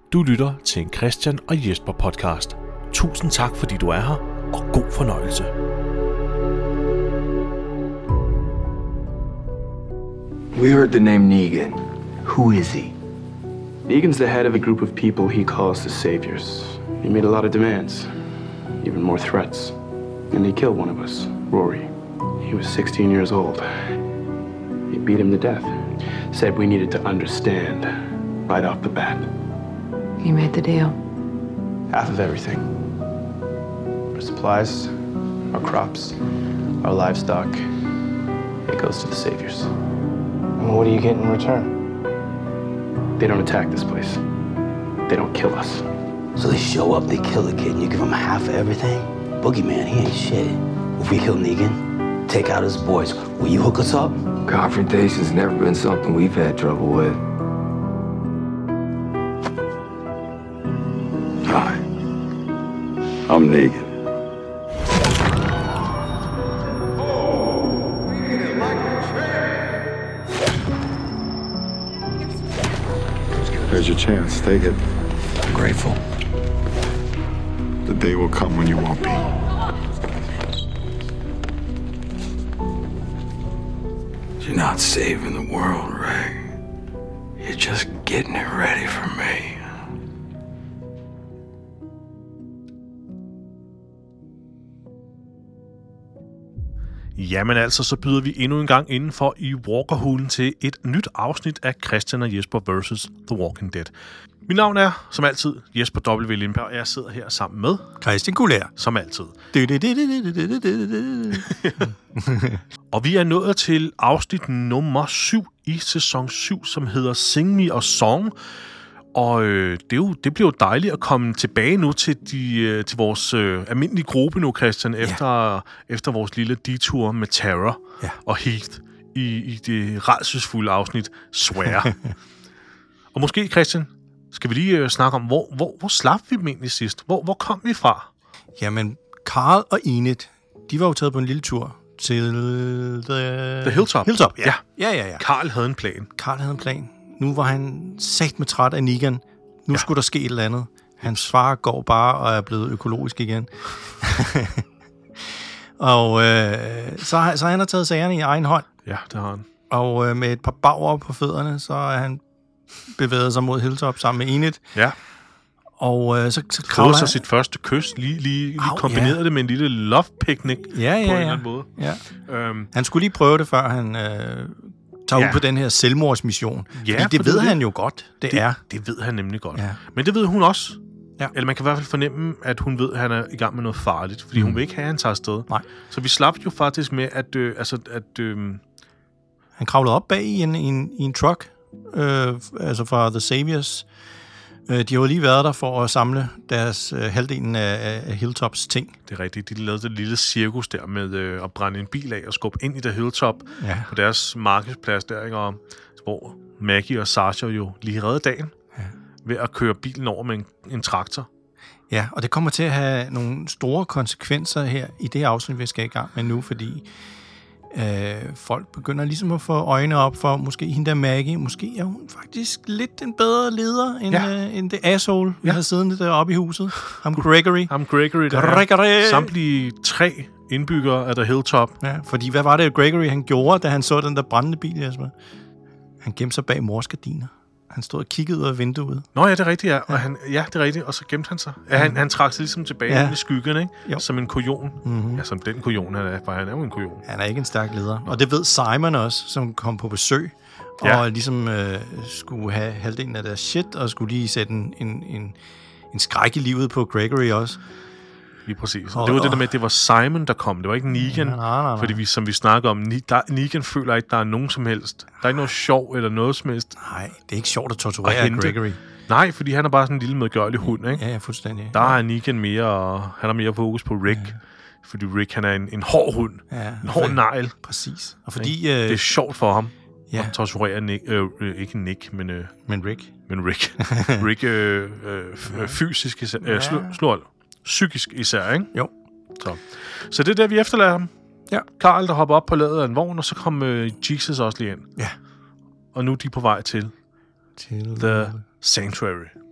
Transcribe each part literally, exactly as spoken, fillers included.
Du lytter til en Christian og Jesper podcast. Tusind tak, fordi du er her, og god fornøjelse. We heard the name Negan. Who is he? Negan's the head of a group of people he calls the Saviors. He made a lot of demands, even more threats. And he killed one of us, Rory. He was sixteen years old. He beat him to death. Said we needed to understand right off the bat. You made the deal. Half of everything. Our supplies, our crops, our livestock. It goes to the Saviors. And what do you get in return? They don't attack this place. They don't kill us. So they show up, they kill the kid, and you give him half of everything? Boogeyman, he ain't shit. If we kill Negan, take out his boys, will you hook us up? Confrontation's never been something we've had trouble with. Hi, I'm Negan. There's your chance. Take it. I'm grateful. The day will come when you won't be. You're not saving the world, Ray. You're just getting it ready for me. Jamen altså, så byder vi endnu en gang indenfor i Walkerhulen til et nyt afsnit af Christian og Jesper versus. The Walking Dead. Mit navn er, som altid, Jesper W. Lindberg, og jeg sidder her sammen med... Christian Kulær. Som altid. Og vi er nået til afsnit nummer syv i sæson syv, som hedder Sing Me a Song. Og øh, det, er jo, det bliver jo dejligt at komme tilbage nu til, de, øh, til vores øh, almindelige gruppe nu, Christian, ja. efter, efter vores lille detur med Terror ja. og Heath i, i det rædselsfulde afsnit Swear. Og måske, Christian, skal vi lige øh, snakke om, hvor, hvor, hvor slap vi dem egentlig sidst? Hvor, hvor kom vi fra? Jamen, Carl og Enid, de var jo taget på en lille tur til The, The Hilltop. Hilltop, ja. ja. Ja, ja, ja. Carl havde en plan. Carl havde en plan. Nu var han sat med træt af Negan. Nu ja. skulle der ske et eller andet. Hans far går bare og er blevet økologisk igen. og øh, så, så han har taget sagerne i egen hånd. Ja, det har han. Og øh, med et par bagger på fødderne, så er han bevæget sig mod Hilltop sammen med Enid. Ja. Og øh, så, så kravler han... så sit første kys, lige, lige, lige Au, kombineret ja. det med en lille love picnic ja, ja, på en ja. eller anden måde. Ja. Øhm. Han skulle lige prøve det, før han... Øh, tager ja. ud på den her selvmordsmission. Ja, fordi det for ved det, han jo godt, det, det er. Det ved han nemlig godt. Ja. Men det ved hun også. Ja. Eller man kan i hvert fald fornemme, at hun ved, at han er i gang med noget farligt. Fordi mm. hun vil ikke have, at han tager afsted. Nej. Så vi slap jo faktisk med, at... Øh, altså, at øh, han kravlede op bag i en, i en, i en truck, øh, altså fra The Saviors. Øh, de har jo lige været der for at samle deres øh, halvdelen af, af Hilltops ting. Det er rigtigt. De lavede det lille cirkus der med øh, at brænde en bil af og skubbe ind i The Hilltop ja. på deres markedsplads der, ikke? Og, hvor Maggie og Sasha jo lige redde dagen ja. ved at køre bilen over med en, en traktor. Ja, og det kommer til at have nogle store konsekvenser her i det her afsnit, vi skal i gang med nu, fordi øh, folk begynder ligesom at få øjnene op for, måske hende der Maggie, måske er hun faktisk lidt en bedre leder, end, ja. øh, end det asshole, vi ja. har siddende deroppe i huset. Ham Gregory. Ham Gregory, der Gregory. Samtlige tre indbyggere af The Hilltop. Ja, fordi hvad var det, Gregory han gjorde, da han så den der brændende bil, Jesper? Han gemte sig bag mors gardiner. Han stod og kiggede ud af vinduet. Nå ja, det er rigtigt, ja. Og han, ja, det er rigtigt. Og så gemte han sig. Ja, han, han trak sig ligesom tilbage ja. i skyggen, ikke? Jo. Som en kujon. Mm-hmm. Ja, som den kujon, han er. For han er jo en kujon. Han er ikke en stærk leder. Og det ved Simon også, som kom på besøg. Ja. Og ligesom øh, skulle have halvdelen af deres shit, og skulle lige sætte en, en, en, en skræk i livet på Gregory også. Lige præcis. Og det var det der med, at det var Simon, der kom. Det var ikke Negan. Nej, nej, nej. Fordi vi, som vi snakker om, der, Negan føler ikke, der er nogen som helst. Der er ikke noget sjov eller noget som helst. Nej, det er ikke sjovt at torturere Gregory. Nej, fordi han er bare sådan en lille medgørlig hund, ikke? Ja, ja, fuldstændig. Der er Negan mere, og han har mere fokus på Rick. Ja. Fordi Rick, han er en, en hård hund. Ja, en hård negl. Præcis. Og fordi... Øh, det er sjovt for ham ja. at torturere Nick. Øh, øh, ikke Nick, men... Øh, men Rick. Men Rick. Rick øh, øh, fysisk især. Øh, slå, slå, psykisk især, ikke? Jo. Så. så det er der, vi efterlader ham. Ja. Carl, der hopper op på ladet af en vogn, og så kom øh, Jesus også lige ind. Ja. Og nu er de på vej til til The Sanctuary.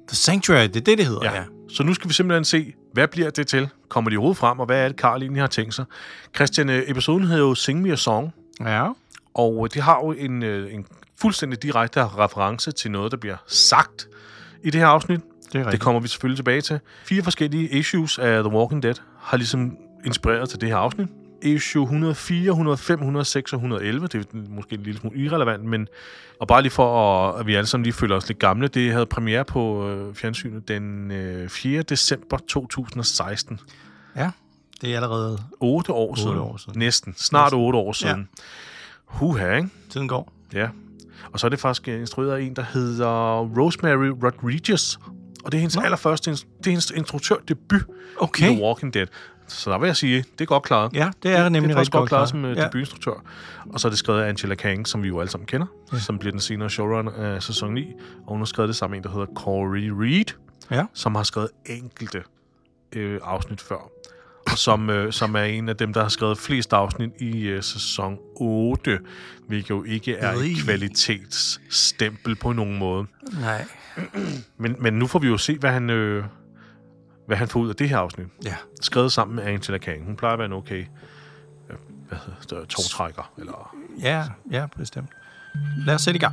The Sanctuary, det er det, det hedder, ja. ja. Så nu skal vi simpelthen se, hvad bliver det til? Kommer de overhovedet frem, og hvad er det, Carl egentlig har tænkt sig? Christian, episoden hedder jo Sing Me a Song. Ja. Og det har jo en, en fuldstændig direkte reference til noget, der bliver sagt i det her afsnit. Det, det kommer vi selvfølgelig tilbage til. Fire forskellige issues af The Walking Dead har ligesom inspireret til det her afsnit. Issue et hundrede og fire, et hundrede og fem, et hundrede og seks og et hundrede og elleve. Det er måske en lille smule irrelevant, men og bare lige for, at, at vi alle sammen lige føler os lidt gamle, det havde premiere på øh, fjernsynet den øh, fjerde december to tusind og seksten. Ja, det er allerede otte år, otte siden. år siden. Næsten. Snart otte år siden. Ja. Huha, ikke? Tiden går. Ja. Og så er det faktisk instrueret af en, der hedder Rosemary Rodriguez. Og det er hendes Nå. allerførste, det er hendes instruktørdebut okay. i The Walking Dead. Så der vil jeg sige, det er godt klaret. Ja, det er nemlig det er rigtig godt klaret klar. som uh, ja. debutinstruktør. Og så er det skrevet af Angela Kang, som vi jo alle sammen kender, ja. som bliver den senere showrunner af sæson ni. Og hun har skrevet det sammen med en, der hedder Corey Reed, ja. som har skrevet enkelte øh, afsnit før. Og som, øh, som er en af dem, der har skrevet flest afsnit i øh, sæson otte, hvilket jo ikke er et kvalitetsstempel på nogen måde. Nej. Men, men nu får vi jo se, hvad han... Øh, hvad han får ud af det her afsnit. Ja. Skrevet sammen med Angela Kang. Hun plejer at være en okay hvad hedder det, togtrækker. Eller... Ja, ja, bestemt. Lad os sætte i gang.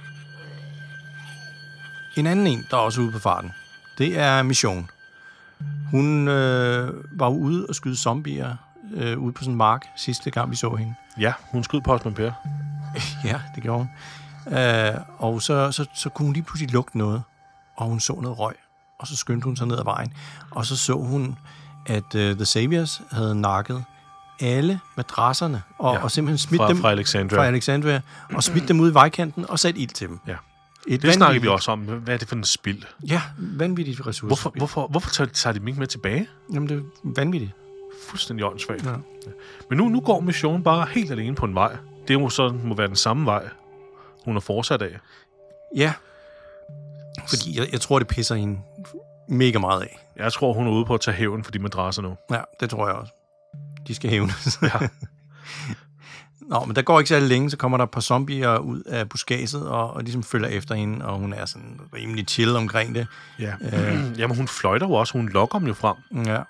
En anden en, der er også ude på farten, det er Mission. Hun øh, var ude og skyde zombier øh, ude på sådan en mark sidste gang, vi så hende. Ja, hun skød Postman Per. Ja, det gjorde hun. Øh, og så, så, så kunne hun lige pludselig lugte noget, og hun så noget røg. Og så skyndte hun sig ned ad vejen. Og så så hun, at uh, The Saviors havde nakket alle madrasserne, og, ja, og simpelthen smidt fra, dem fra Alexandria. fra Alexandria, og smidt dem ud i vejkanten, og sat ild til dem. Ja. Et det snakker vi også om. Hvad er det for en spild? Ja, vanvittigt ressourcer. Hvorfor, hvorfor, hvorfor tager, tager de dem ikke med tilbage? Jamen, det er vanvittigt. Fuldstændig åndssvagt. Ja. Men nu, nu går Mission bare helt alene på en vej. Det må så må være den samme vej, hun er fortsat af. Ja. Fordi jeg, jeg tror, det pisser hende mega meget af. Jeg tror, hun er ude på at tage hævn for de madrasser nu. Ja, det tror jeg også. De skal hævnes. Ja. Nå, men der går ikke så længe, så kommer der et par zombier ud af buskaget, og, og ligesom følger efter hende, og hun er sådan rimelig chill omkring det. Ja. Øh. Jamen, hun fløjter jo også. Hun lokker dem jo frem. Ja.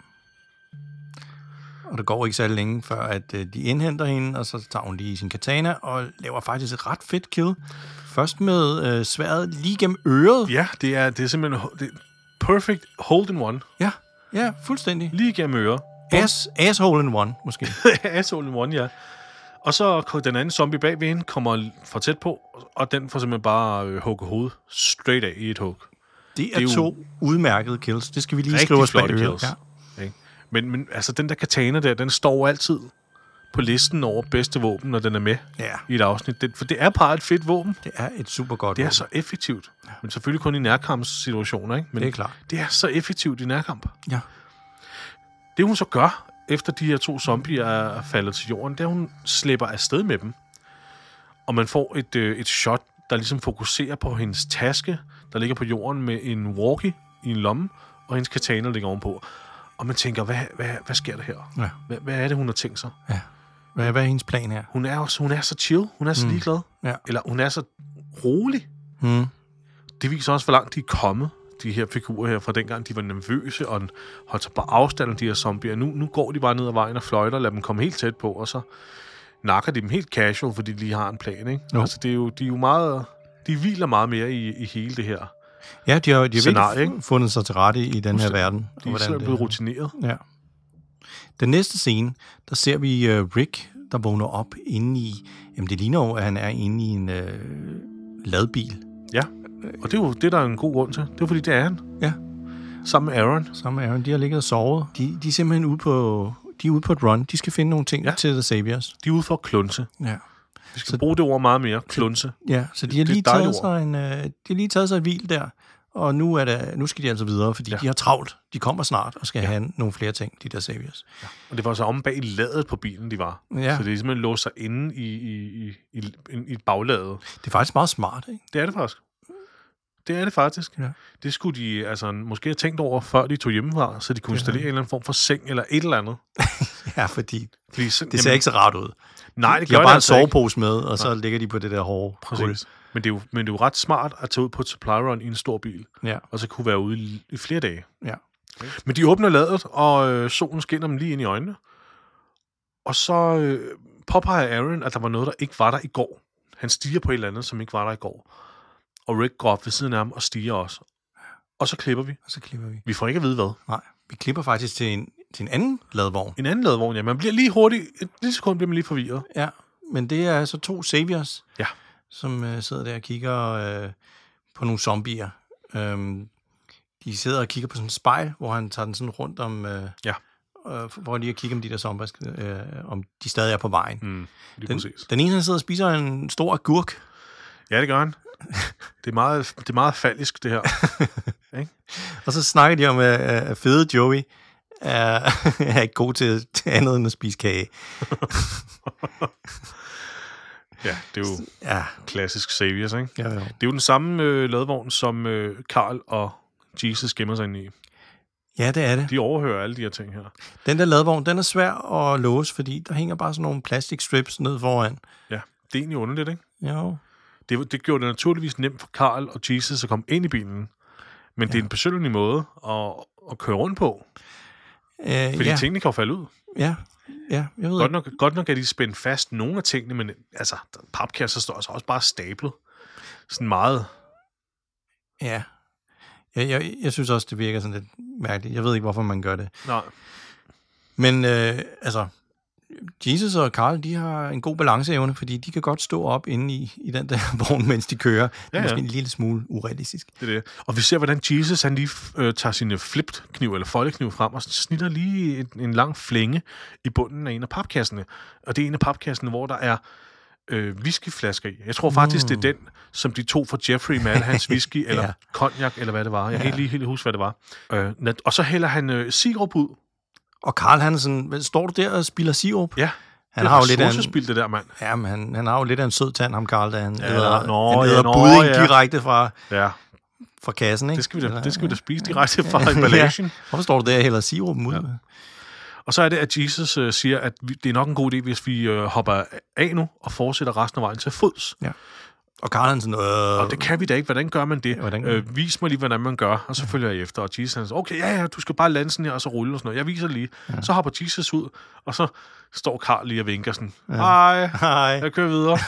Og der går ikke så længe, før at øh, de indhenter hende, og så tager hun lige sin katana, og laver faktisk et ret fedt kill. Først med øh, sværdet lige gennem øret. Ja, det er, det er simpelthen det er perfect hold in one. Ja, ja, fuldstændig. Lige gennem øret. Ass, asshole in one, måske. Asshole in one, ja. Og så den anden zombie bag ved hende kommer for tæt på, og den får simpelthen bare øh, hugget hovedet straight af i et hug. Det er, det er to jo udmærkede kills. Det skal vi lige skrive os bag øret. Ja. Men, men altså, den der katana der, den står altid på listen over bedste våben, når den er med ja. i et afsnit. Det, for det er bare et fedt våben. Det er et super godt Det er våben. så effektivt. Ja. Men selvfølgelig kun i nærkampssituationer, ikke? Men det er klart. Det er så effektivt i nærkamp. Ja. Det hun så gør, efter de her to zombier er faldet til jorden, det er, hun slipper afsted med dem. Og man får et, øh, et shot, der ligesom fokuserer på hendes taske, der ligger på jorden med en walkie i en lomme, og hendes katana ligger ovenpå. Og man tænker, hvad, hvad, hvad sker der her? Ja. Hvad, hvad er det, hun har tænkt sig? Ja. Hvad, hvad er hendes plan her? Hun er, også, hun er så chill, hun er så mm. ligeglad. Ja. Eller hun er så rolig. Mm. Det viser også, hvor langt de er kommet, de her figurer her, fra dengang de var nervøse og holdt sig på afstand af de her zombier. Nu, nu går de bare ned ad vejen og fløjter og lader dem komme helt tæt på, og så nakker de dem helt casual, fordi de lige har en plan, ikke? Jo. Altså, det er jo, de er jo meget... De hviler meget mere i, i hele det her. Ja, de har, de har scenarie, virkelig fundet sig til rette i, i den her verden. De er simpelthen blevet rutineret. Ja. Den næste scene, der ser vi uh, Rick, der vågner op inde i... Jamen, det ligner jo, at han er inde i en uh, ladbil. Ja, og det er jo det, der er en god grund til. Det er fordi, det er han. Ja. Sammen med Aaron. Sammen med Aaron. De har ligget og sovet. De, de er simpelthen ude på, de er ude på et run. De skal finde nogle ting ja. til The Saviors. De er ude for at klunse. Ja. Vi skal så, bruge det ord meget mere. Klunse. Ja, så de har lige taget sig en, uh, de har lige taget sig et hvil der. Og nu, er der, nu skal de altså videre, fordi ja. de har travlt. De kommer snart og skal ja. have nogle flere ting, de der Saviors. Ja. Og det var så om bag ladet på bilen, de var. Ja. Så det er simpelthen låst sig inde i, i, i, i, i et bagladet. Det er faktisk meget smart, ikke? Det er det faktisk. Det er det faktisk. Ja. Det skulle de altså måske have tænkt over, før de tog hjemmefra, så de kunne installere ja. en eller anden form for seng eller et eller andet. Ja, fordi, fordi så, det ser jamen, ikke så rart ud. Nej, det de har bare det en altså sovepose med, og så ja. ligger de på det der hårde Præcis. Men det, er jo, men det er jo ret smart at tage ud på et supply run i en stor bil, Ja. og så kunne være ude i, i flere dage. Ja. Men de åbner ladet, og øh, solen skinner dem lige ind i øjnene. Og så øh, påpeger Aaron, at der var noget, der ikke var der i går. Han stiger på et eller andet, som ikke var der i går. Og Rick går op ved siden af ham og stiger også. Og så klipper vi. Og så klipper vi. Vi får ikke at vide, hvad. Nej, vi klipper faktisk til en, til en anden ladvogn. En anden ladvogn, ja. Man bliver lige hurtigt, et lille sekund bliver man lige forvirret. Ja, men det er altså to saviors, Ja. som øh, sidder der og kigger øh, på nogle zombier. Øhm, de sidder og kigger på sådan et spejl, hvor han tager den sådan rundt om... Øh, Ja. øh, hvor de kigger om de der zombier, øh, om de stadig er på vejen. Mm, lige Den, præcis. den ene, han sidder og spiser en stor agurk. Ja, det gør han. Det er meget, det er meget fallisk, det her. Ikke? Og så snakker de om, at, at fede Joey er, er ikke god til, til andet end at spise kage. Ja, det er jo Ja, klassisk Saviors, ikke? ja, ja. Det er jo den samme øh, ladvogn, som øh, Carl og Jesus gemmer sig ind i. Ja, det er det. De overhører alle de her ting her. Den der ladvogn, den er svær at låse, fordi der hænger bare sådan nogle plastic strips ned foran. Ja, det er egentlig underligt, ikke? Jo. Det, det gjorde det naturligvis nemt for Carl og Jesus at komme ind i bilen. Men ja. Det er en besynderlig måde at, at køre rundt på. Øh, Fordi ja. tingene kan jo falde ud. Ja, ja, jeg ved Godt ikke. nok, godt nok er de spændt fast nogle af tingene, men altså, papkasser står altså også bare stablet. Sådan meget... Ja. Jeg, jeg, jeg synes også, det virker sådan lidt mærkeligt. Jeg ved ikke, hvorfor man gør det. Nej. Men øh, altså, Jesus og Carl, de har en god balanceevne, fordi de kan godt stå op inde i, i den der vogn, mens de kører. Det er Ja, ja. måske en lille smule urealistisk. Det er det. Og vi ser, hvordan Jesus han lige øh, tager sine flipped kniv eller foldekniv frem og snitter lige en, en lang flænge i bunden af en af papkasserne. Og det er en af papkasserne, hvor der er øh, whiskyflasker i. Jeg tror faktisk, mm. det er den, som de tog fra Jeffrey med al hans whisky, eller Ja. cognac, eller hvad det var. Jeg kan Ja. ikke lige helt huske, hvad det var. Øh, nat- og så hælder han øh, sirup ud. Og Carl, han er sådan, hvad, står du der og spiller sirup? Ja, Han det har er jo lidt af en, ressourcespil, det der, mand. ja, men han, han har jo lidt af en sød tand, ham Carl, da han Ja, æder, nå, han ja, æder nå, budding ja. direkte fra, Ja, fra kassen, ikke? det skal vi da, Eller- det skal vi da spise direkte fra emballagen. Ja. Hvorfor står du der og hælder sirupen ud? Ja. Og så er det, at Jesus øh, siger, at vi, det er nok en god idé, hvis vi øh, hopper af nu og fortsætter resten af vejen til fods. Ja. Og Carl han sådan, øh, Og det kan vi da ikke. Hvordan gør man det? Ja, hvordan gør øh, vis mig lige, hvordan man gør, og så følger jeg efter. Og Jesus han siger, okay, ja, ja, du skal bare lande sådan her, og så rulle og sådan noget. Jeg viser lige. Ja. Så hopper Jesus ud, og så står Carl lige og vinker sådan, ja. Hej, hej. jeg kører videre.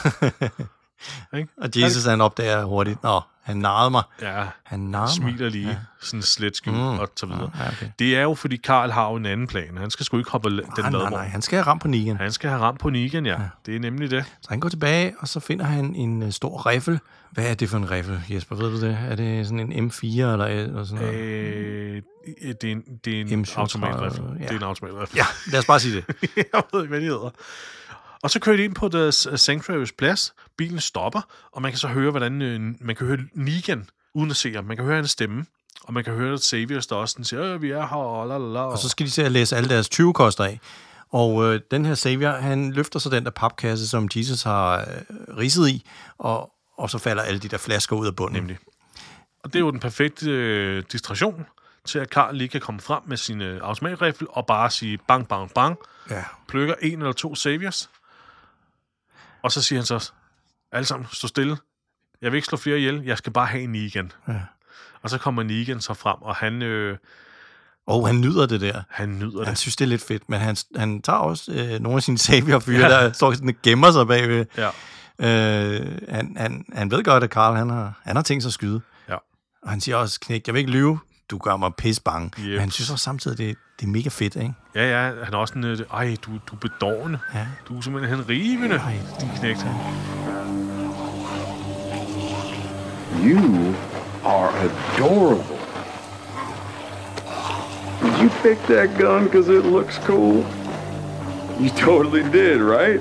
Ikke? Og Jesus han opdager hurtigt, nå, han narrede mig. Ja, Han narrede smiler lige, mig. sådan slet skyld, Mm. og så videre. Ja, okay. Det er jo, fordi Carl har jo en anden plan. Han skal sgu ikke hoppe den Nej, nej, ladvogn. nej, han skal have ramt på Negan. Han skal have ramt på Negan, ja. ja. Det er nemlig det. Så han går tilbage, og så finder han en uh, stor riffel. Hvad er det for en riffel, Jesper? Ved du det? Er det sådan en M fire eller, eller sådan noget? Øh, det er en, det er en M syvogtredive, automatrifle. ja. Det er en automatrifle. Ja, lad os bare sige det. Jeg ved ikke, hvad de hedder. Og så kører de ind på The Sanctuary's plads. Bilen stopper, og man kan så høre, hvordan øh, man kan høre Negan, uden at se ham. Man kan høre hans stemme, og man kan høre, at Saviors der også den siger, øh, vi er her, og lalala. Og så skal de til at læse alle deres tyve-koster af. Og øh, den her Savior, han løfter så den der papkasse, som Jesus har øh, ridset i, og, og så falder alle de der flasker ud af bunden. Nemlig. Og det er jo den perfekte øh, distraktion til, at Carl lige kan komme frem med sin øh, automatrifle og bare sige bang, bang, bang. Ja. Plukker en eller to Saviors. Og så siger han så, alle sammen, stå stille. Jeg vil ikke slå flere ihjel, jeg skal bare have Negan. Ja. Og så kommer Negan så frem, og han, øh, Og han nyder det der. han nyder Han det. synes, det er lidt fedt, men han, han tager også øh, nogle af sine Savior-fyre, Ja. ja. der står sådan og gemmer sig bagved. Ja. Øh, han, han, han ved godt, at Carl han har, han har tænkt sig at skyde. Ja. Og han siger også, knæk, jeg vil ikke lyve, du gør mig pis bange. Yep. Men han synes også samtidig, det, det er mega fedt, ikke? Ja, ja, han er også en, øh, ej, du, du er bedårende. Ja. Du er simpelthen en rivende, Ej. din knægt. You are adorable. Did you pick that gun because it looks cool? You totally did, right?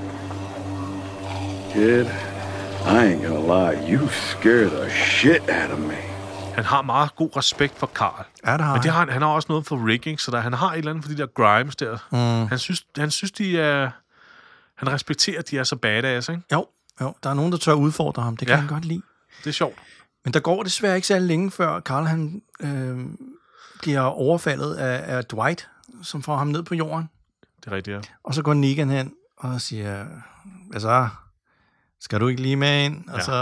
Kid, I ain't gonna lie, you scared the shit out of me. Han har meget god respekt for Carl. Ja, det har Men det han. har, han han har også noget for rigging, så der, han har et eller andet for de der Grimes der. Mm. Han, synes, han synes, de er... Han respekterer, at de er så badass, ikke? Jo, jo, der er nogen, der tør udfordre ham. Det kan Ja. han godt lide. Det er sjovt. Men der går desværre ikke særlig længe, før Carl han, øh, bliver overfaldet af, af Dwight, som får ham ned på jorden. Det er rigtigt, ja. Og så går Negan hen og siger, hvad så? Skal du ikke lige med ind? Og Ja. så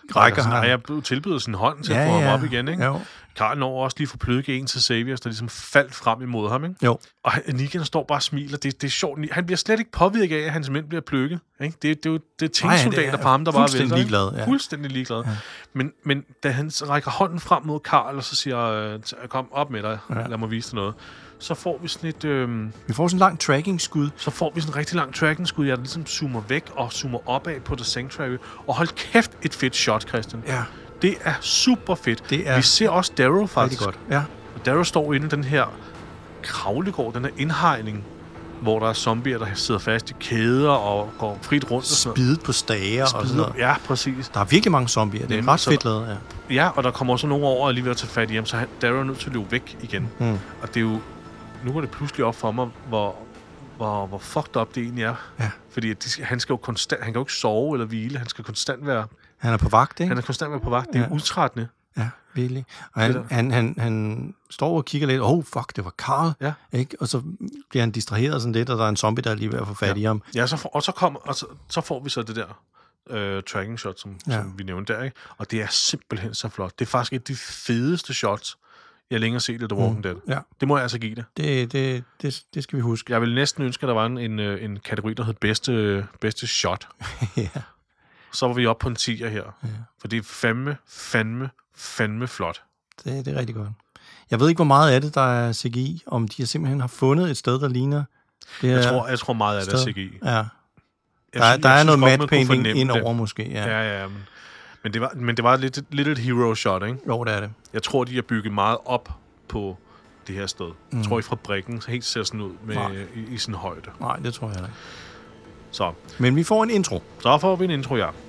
rækker sådan, ham. jeg blev tilbydet sin hånd til Ja, at få ja. ham op igen, ikke? Jo. Karl når også lige for pløkke en til Saviors, der ligesom faldt frem imod ham, ikke? Jo. Og han- Negan står bare og smiler. Det, det er sjovt. Han bliver slet ikke påvirket af, at hans mænd bliver plukket. Ikke? Det, det er jo det er tingsoldater det er for ham, der bare fuldstændig vælter. ikke? ligeglad, ja. Fuldstændig ligeglad. Ja. Men, men da han så rækker hånden frem mod Karl, og så siger, øh, kom op med dig, ja. lad mig vise dig noget, så får vi sådan et... Øh, Vi får sådan en lang tracking-skud. så får vi sådan en rigtig lang tracking-skud, jeg ligesom zoomer væk og zoomer opad på The Sanctuary. Og hold kæft, et fedt shot, Christian. Ja. Det er super fedt. Det er vi ser også Darrow faktisk. Rigtig godt. Ja. Og Darrow står inde i den her kravlegård, den her indhegning, hvor der er zombier, der sidder fast i kæder og går frit rundt. Og sådan noget. Spidet på stager og sådan noget. Ja, præcis. Der er virkelig mange zombier. Det er Mm, ret så fedt der- lavet, ja. Ja, og der kommer også nogen over og lige ved at tage fat i ham, så han, Darrow er nødt til at løbe væk igen. Mm. Og det er jo... Nu går det pludselig op for mig, hvor, hvor, hvor fucked up det egentlig er. Ja. Fordi at de skal, han skal jo konstant... Han kan jo ikke sove eller hvile. Han skal konstant være... Han er på vagt, ikke? Han er konstant være på vagt. Det er Ja. jo udtrættende. Ja, virkelig. Og han, Det der. han, han, han står og kigger lidt. Oh, fuck, det var Carl. Ja. Ikke? Og så bliver han distraheret sådan lidt, og der er en zombie, der er lige ved at få fat Ja. i ham. Ja, så får, og, så kommer, og så, så får vi så det der øh, tracking shot, som, Ja. ja. som vi nævnte der, ikke? Og det er simpelthen så flot. Det er faktisk et af de fedeste shots, jeg længere har set i The Walking Dead. Ja, Det må jeg altså give det. det, det, det, det skal vi huske. Jeg ville næsten ønske, at der var en, en, øh, en kategori, der hed bedste, bedste shot. Ja. Så var vi oppe på en tier her. Ja. For det er fandme, fandme, fandme flot. Det, det er rigtig godt. Jeg ved ikke, hvor meget af det, der er C G I, om de simpelthen har fundet et sted, der ligner det Jeg her tror, jeg tror meget af det er sted. C G I. Ja. Jeg Der, er- synes- der jeg er synes noget godt, man matte kunne painting fornemme ind det. over måske. Ja. Ja, ja, ja. Men, men, det var, men det var lidt, lidt et hero shot, ikke? Jo, det er det. Jeg tror, de har bygget meget op på det her sted. Mm. Jeg tror, i fabrikken helt ser sådan ud med, i, i sådan højde. Nej, det tror jeg ikke. Så, Men vi får en intro. så får vi en intro, ja.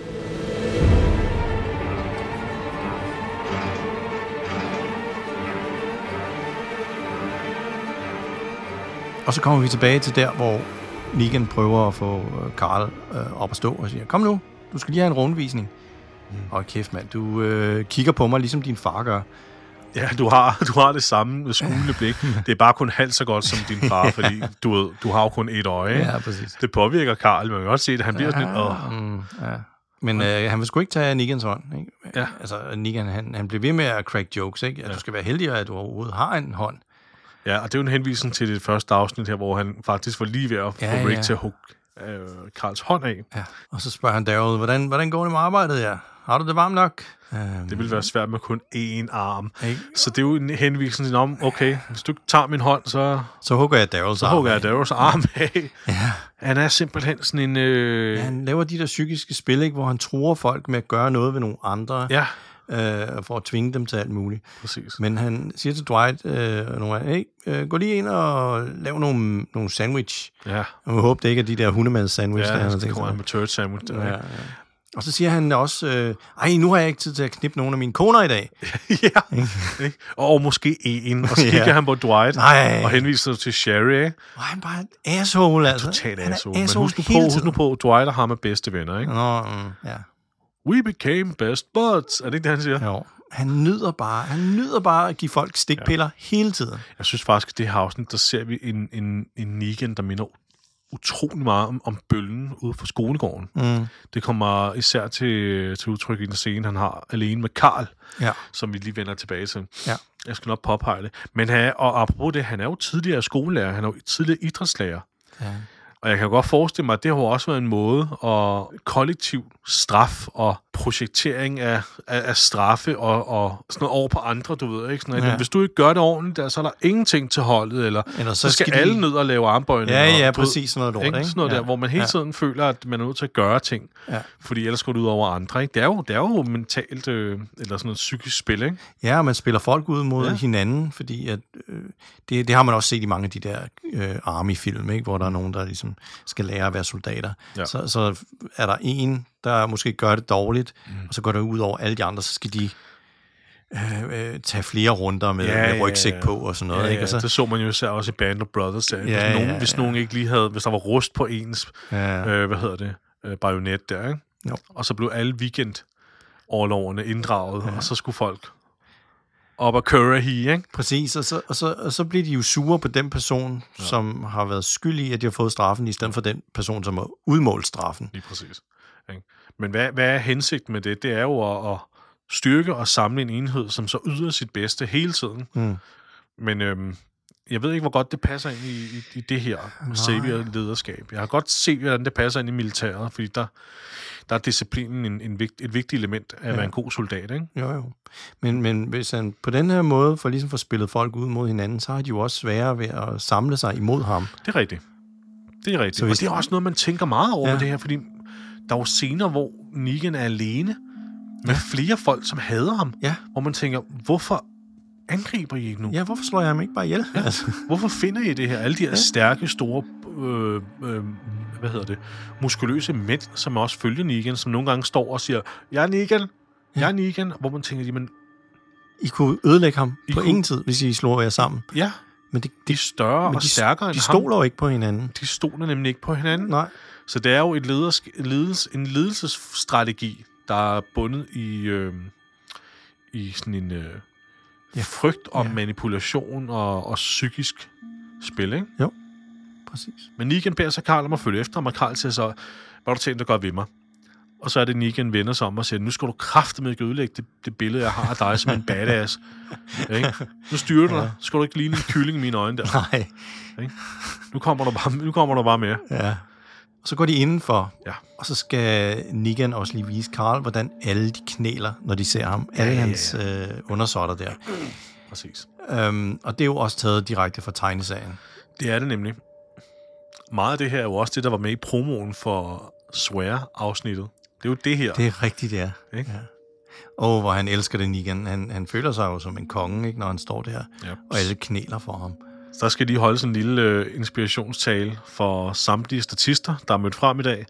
Og så kommer vi tilbage til der, hvor Negan prøver at få øh, Carl øh, op at stå og siger, kom nu, du skal lige have en rundvisning. Mm. Og kæft mand, du øh, kigger på mig, ligesom din far gør. Ja, du har, du har det samme skulende blik. Det er bare kun halvt så godt som din far, fordi du, ved, du har jo kun et øje. Ikke? Ja, præcis. Det påvirker Karl, man kan godt se det. Han bliver sådan lidt... Åh. Mm, ja. Men øh, han vil sgu ikke tage Negans hånd. Ikke? Ja. Altså, Negan, han, han bliver ved med at crack jokes, ikke? At ja. Du skal være heldig, at du overhovedet har en hånd. Ja, og det er jo en henvisning til det første afsnit her, hvor han faktisk var lige ved at få Ja, Rick ja. til at hugge øh, Karls hånd af. Ja. Og så spørger han Daryl, hvordan, hvordan går det med arbejdet, ja? Har du det varmt nok? Det ville være svært med kun én arm. Ikke? Så det er jo en henvisning om, okay, hvis du ikke tager min hånd, så, Så hugger jeg Daryls så arm hugger jeg af. Darrows arm af. Ja. Han er simpelthen sådan en... Øh, Ja, han laver de der psykiske spil, ikke, hvor han truer folk med at gøre noget ved nogle andre, ja, øh, for at tvinge dem til alt muligt. præcis. Men han siger til Dwight, øh, nogle gange, hey, øh, gå lige ind og lav nogle, nogle sandwich. Ja, Jeg må håbe, det ikke er de der hundemads sandwich, der ja han har så tænkt kommer han sig. med turd sandwich. Der, Ja, ja. Og så siger han også, øh, ej, nu har jeg ikke tid til at knippe nogle af mine koner i dag. ja. Ikke? Og måske en. Og så kigger Ja. han på Dwight Nej. og henviser til Sherry. Ikke? Og han er bare en asshole, altså. Totalt Han er asshole. Men asshole husk nu, på, hele husk nu tiden. på, Dwight og ham er bedste venner. Ikke? Nå, mm, ja. We became best buds. Er det ikke det, han siger? Jo. Han nyder bare, han nyder bare at give folk stikpiller ja. hele tiden. Jeg synes faktisk, at det her afsnit, der ser vi en, en, en Negan, der minder utrolig meget om, om bølgen ude fra skolegården. Mm. Det kommer især til, til udtryk i den scene, han har alene med Karl, Ja. som vi lige vender tilbage til. Ja. Jeg skal nok påpege det. Men han, og apropos det, han er jo tidligere skolelærer, han er jo tidligere idrætslærer. Ja. Og jeg kan godt forestille mig, at det har jo også været en måde at kollektiv straf og projektering af, af, af straffe og, og sådan noget over på andre, du ved, ikke? Sådan, at Ja. hvis du ikke gør det ordentligt, der, så er der ingenting til holdet, eller, Eller så så skal, skal de- alle ned og lave armbøjninger. Ja, ja, og, du ved, præcis sådan noget lort, ikke? Sådan noget Ja. der, hvor man hele Ja. tiden føler, at man er nødt til at gøre ting, Ja. fordi ellers går det ud over andre, ikke? Det er jo, det er jo mentalt, øh, eller sådan noget psykisk spil, ikke? Ja, og man spiller folk ud mod Ja. ja. hinanden, fordi at, øh, det, det har man også set i mange af de der øh, army-film, ikke? Hvor der er nogen, der ligesom skal lære at være soldater. Ja. Så, så er der en, der måske gør det dårligt, mm. og så går det ud over alle de andre, så skal de øh, øh, tage flere runder med, Ja, med ja, rygsæk ja. på og sådan noget. Ja, ikke? ja, Og så, det så man jo især også i Band of Brothers. Ja, hvis, Ja, nogen, ja, hvis ja. nogen ikke lige havde, hvis der var rust på ens, ja, øh, hvad hedder det, øh, bajonet der, ikke? Jo. Og så blev alle weekend-overlovene inddraget, ja. Og så skulle folk op og køre hi, ikke? præcis, og så, og, så, og så bliver de jo sure på den person, ja. som har været skyld i, at de har fået straffen, i stedet for den person, som har udmålt straffen. Lige præcis. Ikke? Men hvad, hvad er hensigten med det? Det er jo at, at styrke og samle en enhed, som så yder sit bedste hele tiden. Mm. Men øhm, jeg ved ikke, hvor godt det passer ind i, i, i det her Xavier-lederskab. Jeg har godt set, hvordan det passer ind i militæret, fordi der, der er disciplinen en, en vigt, et vigtigt element af at ja. være en god soldat, ikke? Jo, jo. Men, men hvis han på den her måde får ligesom får spillet folk ud mod hinanden, så har de jo også sværere ved at samle sig imod ham. Det er rigtigt. Det er rigtigt. Så og det er også noget, man tænker meget over ja. det her, fordi der er jo scener, hvor Negan er alene med ja. flere folk, som hader ham. Ja. Hvor man tænker, hvorfor angriber I ikke nu? Ja, hvorfor slår jeg ham ikke bare ihjel? Ja. Altså. Hvorfor finder I det her? Alle de her ja. stærke, store, øh, øh, hvad hedder det, muskuløse mænd, som også følger Negan, som nogle gange står og siger, jeg er Negan, jeg er Negan, hvor man tænker, jamen... I kunne ødelægge ham I på kunne... ingen tid, hvis I slår jer sammen. Ja, men det, de er større men og de, stærkere end de ham. De stoler jo ikke på hinanden. De stoler nemlig ikke på hinanden. Nej. Så det er jo et leders, ledes, en ledelsesstrategi, der er bundet i, øh, i sådan en øh, ja. frygt om ja. manipulation og, og psykisk spil, ikke? Jo, præcis. Men Negan beder så Carl om at følge efter ham, og Carl siger så, hvad har du tænkt at gøre ved mig? Og så er det, Negan vender sig om og siger, nu skal du kraftedeme ikke ødelægge det, det billede, jeg har af dig som en badass. Ikke? Nu styrer du dig. Ja. Skal du ikke ligne en kylling i mine øjne der? Nej. Ikke? Nu kommer du bare, nu kommer du bare med. Ja. Og så går de indenfor, ja. og så skal Negan også lige vise Carl, hvordan alle de knæler, når de ser ham. Alle ja, ja, ja. hans øh, undersåtter der. Præcis. Øhm, og det er jo også taget direkte fra tegneserien. Det er det nemlig. Meget af det her er jo også det, der var med i promoen for Swear-afsnittet. Det er jo det her. Det er rigtigt, ja. Ikke? Ja. Og hvor han elsker det, Negan. Han, han føler sig jo som en konge, ikke, når han står der, ja. og alle knæler for ham. Så der skal lige holde sådan en lille øh, inspirationstale for samtlige statister, der er mødt frem i dag.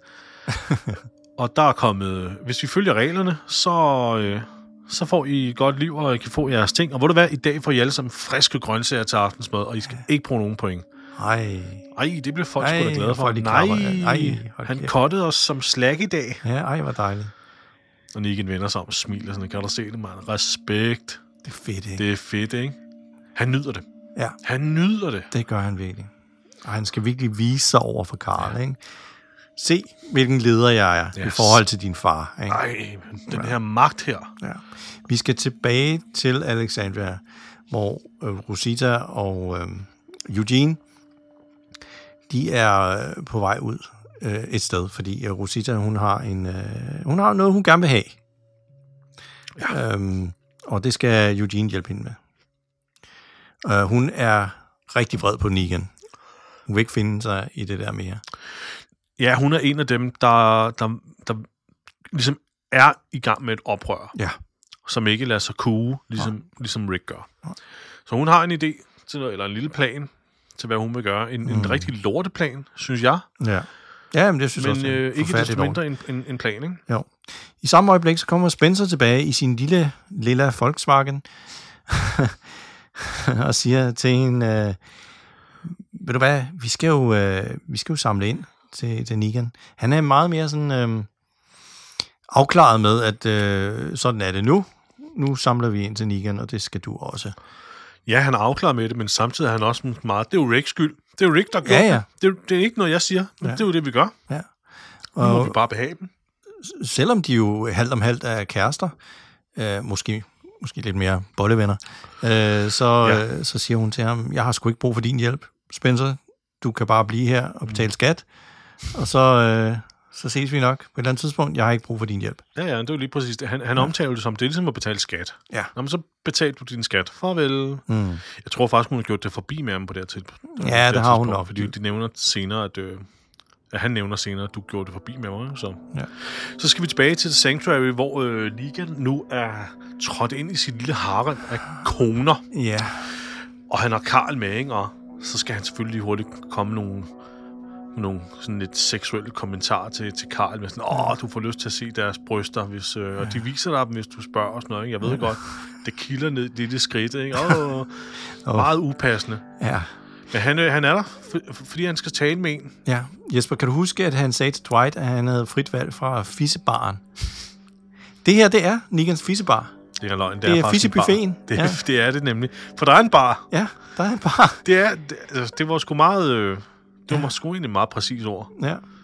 Og der er kommet, hvis vi følger reglerne, så, øh, så får I et godt liv, og I kan få jeres ting. Og ved du hvad, i dag får I alle sammen friske grøntsager til aftensmad, og I skal ikke bruge nogen point. Ej. Ej, det bliver folk sgu da glade for. Folk, Nej, ej, han kottede os som slag i dag. Ja, ej, hvor dejligt. Og Negan vender sig om og smiler sådan, kan du se det, mand? Respekt. Det er fedt, ikke? Det er fedt, ikke? Han nyder det. Ja. Han nyder det. Det gør han virkelig. Og han skal virkelig vise sig over for Carl, ja. ikke? Se, hvilken leder jeg er yes. i forhold til din far. Ikke? Ej, den her magt her. Ja. Vi skal tilbage til Alexandria, hvor øh, Rosita og øh, Eugene, de er på vej ud øh, et sted, fordi øh, Rosita, hun har en, øh, hun har noget, hun gerne vil have. Ja. Øhm, og det skal Eugene hjælpe hende med. Uh, hun er rigtig vred på Negan. Hun vil ikke finde sig i det der mere. Ja, hun er en af dem, der, der, der ligesom er i gang med et oprør. Ja. Som ikke lader sig kue, ligesom, ja. ligesom Rick gør. Ja. Så hun har en idé, til noget, eller en lille plan, til hvad hun vil gøre. En, mm. en rigtig lorteplan, synes jeg. Ja, ja men det synes men, jeg også. Men øh, ikke desto mindre en, en, en plan, ikke? Jo. I samme øjeblik, så kommer Spencer tilbage i sin lille, lille Volkswagen, og siger til hende, øh, ved du hvad, vi skal jo, øh, vi skal jo samle ind til, til Negan. Han er meget mere sådan øh, afklaret med, at øh, sådan er det nu. Nu samler vi ind til Negan, og det skal du også. Ja, han er afklaret med det, men samtidig er han også meget, det er jo Ricks skyld. Det er jo Rick, der gør ja, ja. det. Det er ikke noget, jeg siger, men ja. det er jo det, vi gør. Ja. Og nu må vi bare behage dem. Selvom de jo halvt om halvt er kærester, øh, måske måske lidt mere bollevenner, øh, så, ja. øh, så siger hun til ham, jeg har sgu ikke brug for din hjælp, Spencer. Du kan bare blive her og betale skat, og så, øh, så ses vi nok på et eller andet tidspunkt. Jeg har ikke brug for din hjælp. Ja, ja, det er jo lige præcis det. Han, han ja. omtaler det som, det er ligesom at betale skat. Ja. Nå, men så betaler du din skat. Farvel. Mm. Jeg tror faktisk, hun har gjort det forbi med ham på det her tidspunkt. Ja, det, det har hun nok. Fordi de nævner senere, at... Øh, Ja, han nævner senere, at du gjorde det forbi med mig. Så, ja. så skal vi tilbage til The Sanctuary, hvor øh, Negan nu er trådt ind i sit lille harem af koner. Ja. Og han har Carl med, ikke? Og så skal han selvfølgelig hurtigt komme nogle, nogle sådan lidt seksuelle kommentarer til, til Carl med sådan, åh, du får lyst til at se deres bryster, hvis, øh, og de viser dig dem, hvis du spørger og sådan noget, ikke? Jeg ved ja. godt, det kilder ned i det skridt, ikke? Åh, oh, meget upassende. Ja. Men han, øh, han er der, for, fordi han skal tale med en. Ja. Jesper, kan du huske, at han sagde til Dwight, at han havde frit valg fra fissebaren? Det her, det er Negans fissebar. Det er løgn. Det, det er, er fissebuffeten. Det, ja. det er det nemlig. For der er en bar. Ja, der er en bar. Det, er, det, det var sgu meget... Øh, det var ja. sgu egentlig meget præcis ord. Ja.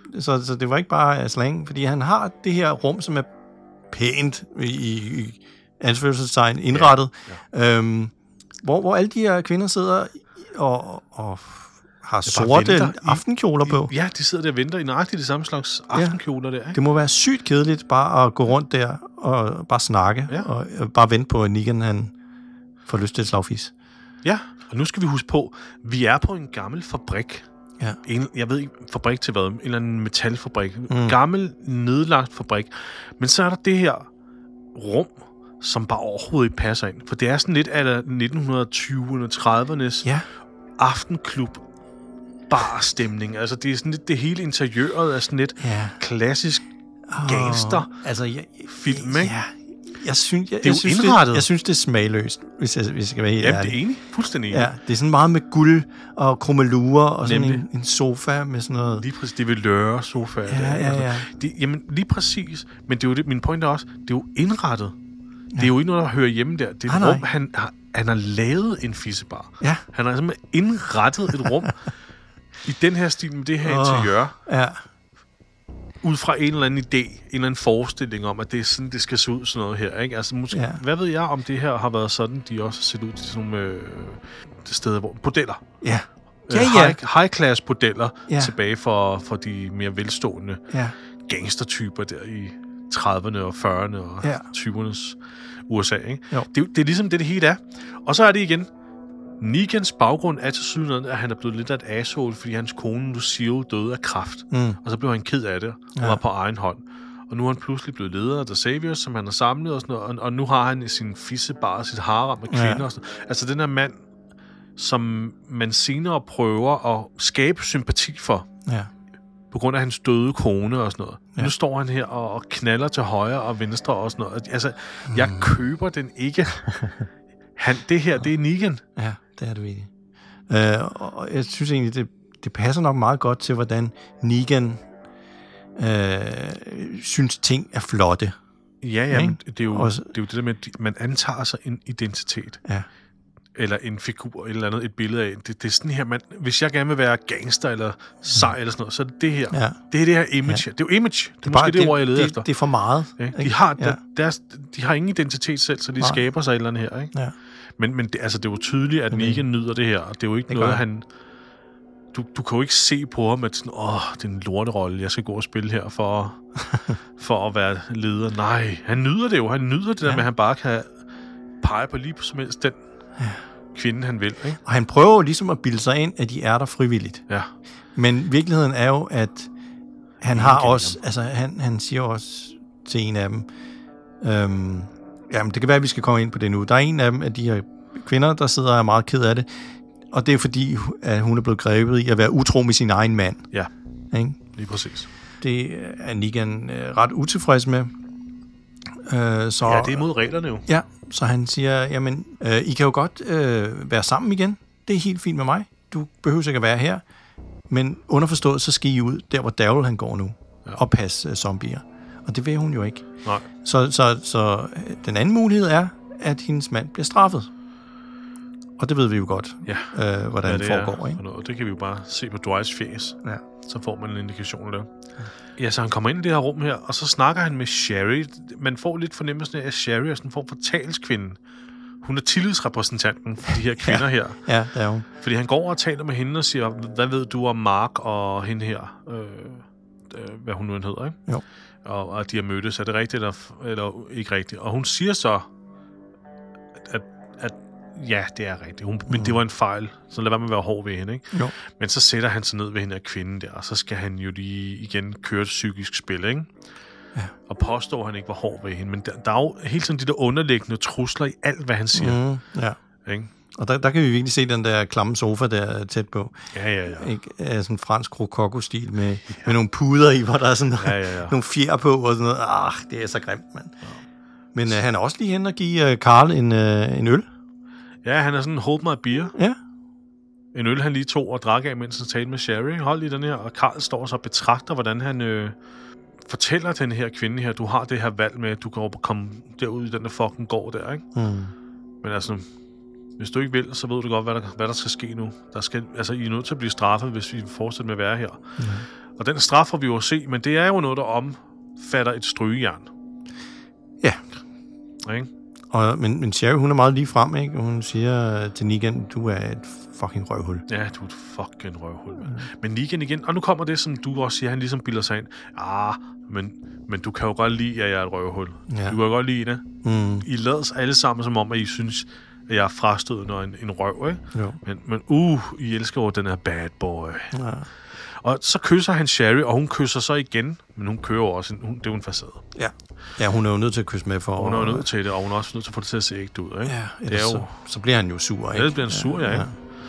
Så, så det var ikke bare slang, fordi han har det her rum, som er pænt i, i anførselstegn indrettet, ja, ja. Øhm, hvor, hvor alle de her kvinder sidder og, og har sorte aftenkjoler på. Ja, de sidder der og venter i nøjagtigt de samme slags aftenkjoler der. Ikke? Det må være sygt kedeligt bare at gå rundt der og bare snakke, ja. og, og bare vente på, at Negan han får lyst til et slagfis. Ja, og nu skal vi huske på, vi er på en gammel fabrik. Ja. En, jeg ved ikke, fabrik til hvad? En eller anden metalfabrik. Mm. Gammel, nedlagt fabrik. Men så er der det her rum, som bare overhovedet ikke passer ind. For det er sådan lidt af nitten tyverne og tredivernes ja. aftenklub barstemning. Altså det er sådan lidt, det hele interiøret er sådan lidt ja. klassisk gangster oh, altså, jeg, film, ikke? Ja. Jeg synes, jeg, det er jeg, synes, det, jeg synes, det er smagløst, hvis jeg, hvis jeg skal være helt ja, ærlig. det er enig. Fuldstændig enig. Ja, det er sådan meget med guld og krummelurer og sådan en, en sofa med sådan noget. Lige præcis, det vil løre sofa. Ja, ja, ja. Altså, det, jamen, lige præcis. Men det er jo det, min pointe er også, det er jo indrettet. Ja. Det er jo ikke noget, der hører hjemme der. Det er et ah, rum, han har, han har lavet en fissebar. Ja. Han har simpelthen indrettet et rum i den her stil med det her oh, interiør. Ja. Ud fra en eller anden idé, en eller anden forestilling om, at det er sådan, det skal se ud, sådan noget her. Ikke? Altså, måske, ja. Hvad ved jeg, om det her har været sådan, de også har set ud til sådan nogle øh, steder, hvor modeller. Ja. Ja, ja. High, high-class modeller ja. tilbage for, for de mere velstående ja. gangstertyper der i trediverne og fyrrerne og ja. tyvernes U S A. Ikke? Det, det er ligesom det, det hele er. Og så er det igen, Negans baggrund er til syden, at han er blevet lidt af et asshole, fordi hans kone Lucille døde af kræft. Mm. Og så blev han ked af det, og ja. var på egen hånd. Og nu er han pludselig blevet leder af The Saviors, som han har samlet og sådan noget, og, og nu har han i sin fissebar sit harem med kvinder ja. og sådan noget. Altså den her mand, som man senere prøver at skabe sympati for, ja. på grund af hans døde kone og sådan noget. Ja. Nu står han her og, og knaller til højre og venstre og sådan noget. Altså, jeg mm. køber den ikke. Han, det her, det er Negan. Ja, det er det virkelig. Øh, og jeg synes egentlig, det, det passer nok meget godt til, hvordan Negan øh, synes, ting er flotte. Ja, ja, men det er, jo, Også, det er jo det der med, at man antager sig en identitet. Ja. Eller en figur, et eller andet, et billede af. Det, det er sådan her, man, hvis jeg gerne vil være gangster eller sej mm. eller sådan noget, så er det det her. Ja. Det er det her image. Ja. Det er jo image. Det er, det er måske det, det ord, jeg leder det, efter. Det er for meget. Ja. De, har, ja. der, deres, de har ingen identitet selv, så de Nej. skaber sig et eller andet her. Ikke? Ja. Men, men det, altså, det er jo tydeligt, at Negan nyder det her. Det er jo ikke det noget, han... Du, du kan jo ikke se på ham, at sådan, åh, det er en lorterolle, jeg skal gå og spille her for, for at være leder. Nej, han nyder det jo. Han nyder det der ja. med, at han bare kan pege på lige på som helst den ja. kvinde, han vil. Ikke? Og han prøver jo ligesom at bilde sig ind, at de er der frivilligt. Ja. Men virkeligheden er jo, at han har også... Altså, han, han siger også til en af dem... Øhm, jamen, det kan være, at vi skal komme ind på det nu. Der er en af dem af de her kvinder, der sidder og er meget ked af det. Og det er fordi, at hun er blevet grebet i at være utro med sin egen mand. Ja, ikke? Lige præcis. Det er Negan øh, ret utilfreds med. Øh, så, ja, det er mod reglerne jo. Ja, så han siger, jamen, øh, I kan jo godt øh, være sammen igen. Det er helt fint med mig. Du behøver ikke at være her. Men underforstået, så skal I ud der, hvor Daryl han går nu. Ja. Og passe øh, zombier. Og det vil hun jo ikke. Nej. Så, så, så den anden mulighed er, at hendes mand bliver straffet. Og det ved vi jo godt, ja. øh, hvordan ja, det foregår. Ikke? Og det kan vi jo bare se på Dwights fjes. Ja. Så får man en indikation af det. Ja. ja, så han kommer ind i det her rum her, og så snakker han med Sherry. Man får lidt fornemmelsen af, at Sherry er sådan en form for talskvinde. Hun er tillidsrepræsentanten for de her kvinder ja. her. Ja, det er hun. Fordi han går og taler med hende og siger, hvad ved du om Mark og hende her? Øh, øh, hvad hun nu end hedder, ikke? Jo. Og, og de har mødtes. Er det rigtigt eller, eller ikke rigtigt? Og hun siger så, at, at ja, det er rigtigt. Hun, mm. Men det var en fejl. Så lad være med at være hård ved hende, ikke? Jo. Men så sætter han sig ned ved hende af kvinden der, og så skal han jo lige igen køre et psykisk spil, ikke? Ja. Og påstår, at han ikke var hård ved hende. Men der, der er jo hele tiden de der underliggende trusler i alt, hvad han siger. Mm. Ja. Ikke? Og der, der kan vi virkelig se den der klamme sofa der tæt på. Ja, ja, ja. Ikke? Sådan en fransk rokoko-stil med, ja. med nogle puder i, hvor der er sådan ja, ja, ja. nogle fjer på og sådan noget. Ah, det er så grimt, mand. Ja. Men uh, han er også lige hen og give uh, Carl en, uh, en øl. Ja, han er sådan en hold my beer. Ja. En øl, han lige tog og drak af, mens han talte med Sherry. Hold i den her, og Carl står så og betragter, hvordan han øh, fortæller den her kvinde her, du har det her valg med, at du kan komme derud i den der fucking gård der, ikke? Mm. Men altså, hvis du ikke vil, så ved du godt, hvad der, hvad der skal ske nu. Der skal, altså, I er nødt til at blive straffet, hvis vi fortsætter med at være her. Mm. Og den straf får vi jo at se, men det er jo noget, der omfatter et strygejern. Ja. Ikke? Og, men, men Sherry, hun er meget lige frem, ikke? Hun siger til Negan, du er et fucking røvhul. Ja, du er et fucking røvhul. Mm. Men Negan igen, og nu kommer det, som du også siger, han ligesom bilder sig ind. Ah, men, men du kan jo godt lide, at jeg er et røvhul. Ja. Du kan jo godt lide det. Mm. I lades alle sammen som om, at I synes, at jeg er frastødende og en, en røv, ikke? Jo. Men, men uh, I elsker jo den her bad boy. Ja. Og så kysser han Sherry, og hun kysser så igen, men hun kører også, hun, det er jo en facade. Ja. Ja, hun er jo nødt til at kysse med for... Hun er jo nødt til det, og hun er også nødt til at få det til at se ægte ud, ikke? Ja, det er jo, så, så bliver han jo sur, ikke? Ellers bliver han sur, ja, ja.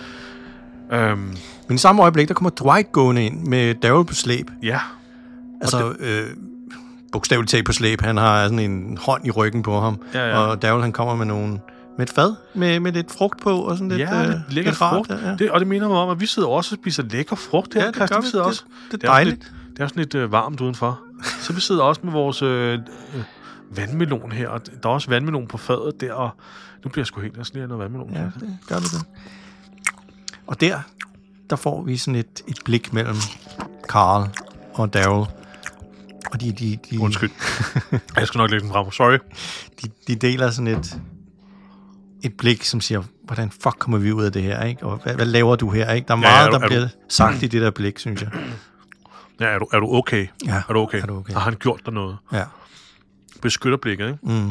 ja. Øhm. Men i samme øjeblik, der kommer Dwight gående ind med Daryl på slæb. Ja. Altså, det... øh, bogstaveligt talt på slæb. Han har sådan en hånd i ryggen på ham. Ja, ja. Og Daryl, han kommer med nogle... Med et fad, med, med lidt frugt på, og sådan lidt... Ja, lidt øh, lækker frugt. Ja, ja. Det, og det minder mig om, at vi sidder også og spiser lækker frugt her. Ja, det gør vi. Det, også. det er dejligt. Det er, lidt, det er sådan lidt øh, varmt udenfor. Så vi sidder også med vores øh, øh, vandmelon her, og der er også vandmelon på fadet der, og nu bliver jeg sgu helt næsten lige noget vandmelon. Ja, det gør det. Og der, der får vi sådan et, et blik mellem Carl og Daryl. Og de... de, de Undskyld. Jeg skal nok lægge den frem. Sorry. De, de deler sådan et... et blik, som siger, hvordan fuck kommer vi ud af det her, ikke? Og hvad, hvad laver du her, ikke? Der er meget, ja, ja, er du, der bliver du, sagt i det der blik, synes jeg. Ja, er du, er du okay? Ja, er du okay? Er du okay? Har han gjort dig noget? Ja. Beskytter blikket, ikke? Mm.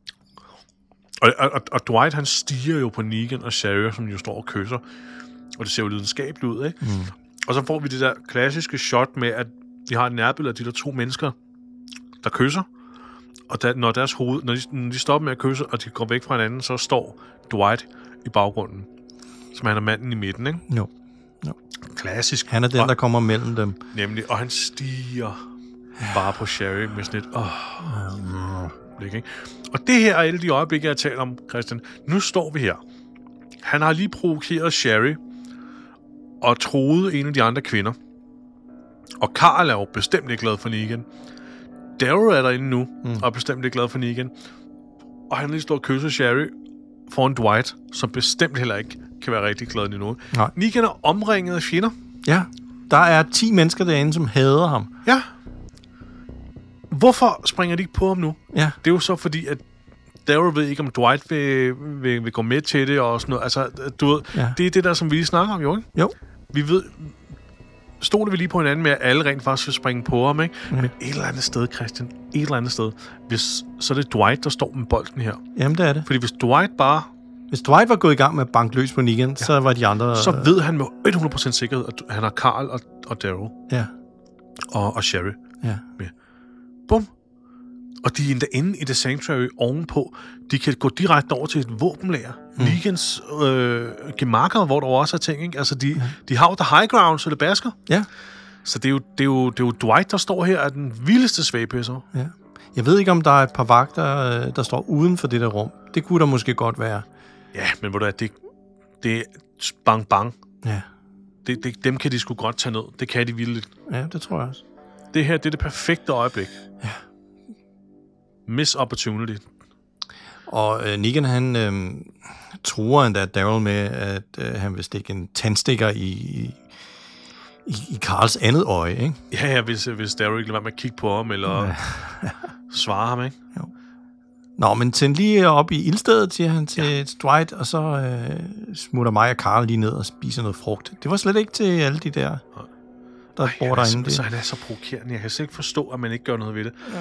Og, og, og Dwight, han stiger jo på Negan og Sherry, som jo står og kysser. Og det ser jo lidenskabeligt ud, ikke? Mm. Og så får vi det der klassiske shot med, at de har et nærbillede af de der to mennesker, der kysser. Og da, når deres hoved, når de, når de stopper med at kysse, og de går væk fra hinanden, så står Dwight i baggrunden. Som han er manden i midten, ikke? Jo. jo. Klassisk. Han er den, der kommer mellem dem. Nemlig, og han stiger bare på Sherry med sådan et... Åh, blik, ikke? Og det her er et af de øjeblikke, jeg taler om, Christian. Nu står vi her. Han har lige provokeret Sherry og troede en af de andre kvinder. Og Carl er jo bestemt ikke glad for Negan. Daryl er derinde nu, mm. og er bestemt ikke glad for Negan. Og han lige står og kysser Sherry foran Dwight, som bestemt heller ikke kan være rigtig glad endnu. Negan er omringet af fjender. Ja, der er ti mennesker derinde, som hader ham. Ja. Hvorfor springer de ikke på ham nu? Ja. Det er jo så fordi, at Daryl ved ikke, om Dwight vil, vil, vil gå med til det, og sådan noget. Altså, du ved, ja. Det er det der, som vi lige snakker om, jo, ikke? Jo. Vi ved... Stod det vi lige på hinanden med, at alle rent faktisk vil springe på ham, ikke? Ja. Men et eller andet sted, Christian, et eller andet sted, hvis, så er det Dwight, der står med bolden her. Jamen, det er det. Fordi hvis Dwight bare... Hvis Dwight var gået i gang med at banke løs på Negan, ja. så var de andre... Så ved han med hundrede procent sikkerhed, at han har Carl og, og Daryl. Ja. Og, og Sherry. Ja. Med. Bum. Og de er endda inde i The Sanctuary ovenpå. De kan gå direkte over til et våbenlager. Mm. Negans øh, gemakker, hvor der også er ting, ikke? Altså, de, ja. de har jo the high ground, så det basker. Ja. Så det er, jo, det, er jo, det er jo Dwight, der står her, er den vildeste svægpisser. Ja. Jeg ved ikke, om der er et par vagter, der står uden for det der rum. Det kunne der måske godt være. Ja, men hvor du er, det, det er bang bang. Ja. Det, det, dem kan de sgu godt tage ned. Det kan de vildt. Ja, det tror jeg også. Det her, det er det perfekte øjeblik. Ja. Miss opportunity. Og øh, Negan, han øh, truer endda Daryl med, at øh, han vil stikke en tandstikker i, i, i Carls andet øje, ikke? Ja, ja, hvis, hvis Daryl ikke lader være med at kigge på ham, eller ja. svare ham, ikke? Jo. Nå, men tænd lige op i ildstedet, siger han til ja. Dwight, og så øh, smutter mig og Carl lige ned og spiser noget frugt. Det var slet ikke til alle de der, der Ej, bor derinde. Det. Så han er så provokerende. Jeg kan slet ikke forstå, at man ikke gør noget ved det. Ja.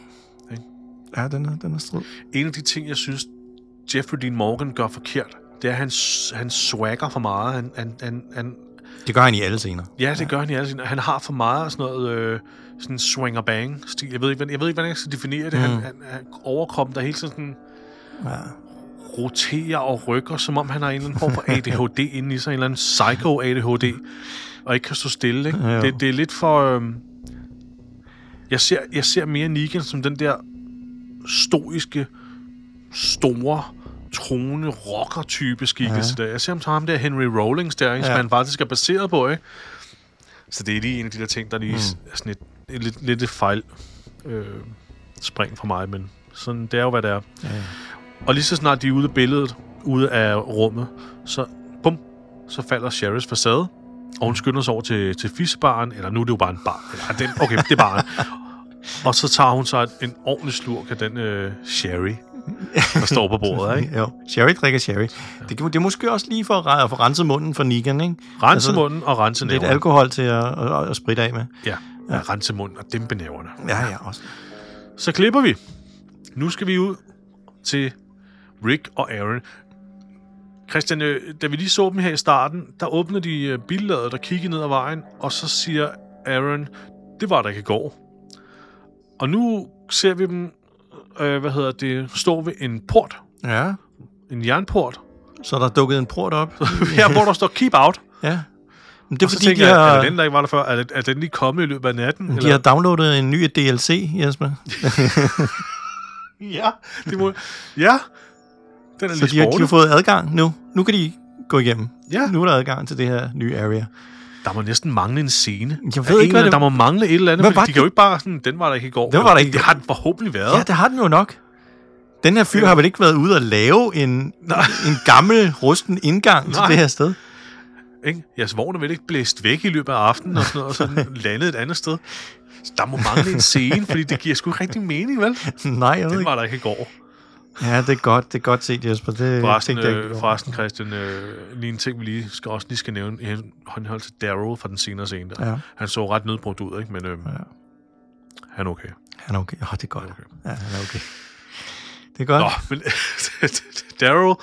Ja, den er, den er strid. En af de ting, jeg synes, Jeffrey Dean Morgan gør forkert, det er, at han, han swagger for meget. Han, han, han, han, det gør han i alle scener. Ja, det ja. gør han i alle scener. Han har for meget sådan noget øh, sådan swinger-bang-stil. Jeg ved ikke, jeg ved ikke, hvordan jeg skal definere det. Mm. Han, han, han, overkroppen, der hele tiden sådan ja. roterer og rykker, som om han har en eller anden form for A D H D inde i sig. En eller anden psycho-A D H D. Og ikke kan stå stille. Ikke? Ja, det, det er lidt for... Øh, jeg, ser, jeg ser mere Negan som den der stoiske, store, troende, rocker-type skikkelse. Ja. Jeg ser ham som ham der Henry Rollins der, ikke, ja. som han faktisk er baseret på. Ikke? Så det er lige en af de der ting, der lige mm. er sådan et, et, lidt, lidt et fejl øh, spring for mig, men sådan, det er jo, hvad det er. Ja. Og lige så snart de er ude af billedet, ude af rummet, så bum, så falder Sherrys facade. Og hun skynder sig over til, til fisebaren, eller nu er det jo bare en bar. Eller, den, okay, det er baren. Og så tager hun sig en ordentlig slurk af den øh, sherry, der står på bordet, ikke? Jo, sherry drikker sherry. Det, det er måske også lige for at få renset munden for Negan, ikke? Rense altså, munden og rense næverne. Lidt alkohol til at, at, at spritte af med. Ja, ja. Rense munden og dæmpe næverne. Ja, ja, også. Så klipper vi. Nu skal vi ud til Rick og Aaron. Christian, da vi lige så dem her i starten, der åbner de billadet og kigger ned ad vejen, og så siger Aaron, det var der ikke i går. Og nu ser vi dem, øh, hvad hedder det, stå ved en port. Ja. En jernport. Så der er dukket en port op. Her, hvor der står keep out. Ja. Men det er og så fordi, tænker de jeg, har... er det den, der ikke var der før? Er, det, er den lige kommet i løbet af natten? De eller? har downloadet en ny D L C, Jesper. ja, det må... Ja. Den er så de har, de har fået adgang nu. Nu kan de gå igennem. Ja. Nu er der adgang til det her nye area. Der må næsten mangle en scene. Jeg ved ikke, hvad det... Der må mangle et eller andet, fordi de kan jo ikke bare sådan, den var der ikke i går. Den var der ikke. Det har den forhåbentlig været. Ja, det har den jo nok. Den her fyr ja. har vel ikke været ude og lave en, en gammel, rusten indgang Nej. til det her sted? Ikke? Jeres vogn er vel ikke blæst væk i løbet af aftenen og sådan noget, og sådan landet et andet sted. Der må mangle en scene, fordi det giver sgu ikke rigtig mening, vel? Nej, jeg ved Den ikke. var der ikke i går. Ja, det er godt, det er godt set, Jesper. Det forresten, øh, forresten, Christian, øh, lige en ting, vi lige skal også lige skal nævne i henhold til Daryl fra den senere scene. Der. Ja. Han så ret nødbrugt ud, ikke? Men øh, ja. han er okay. Han er okay. Åh, oh, det er godt. Okay. Ja, han er okay. Det er godt. Nå, men Daryl,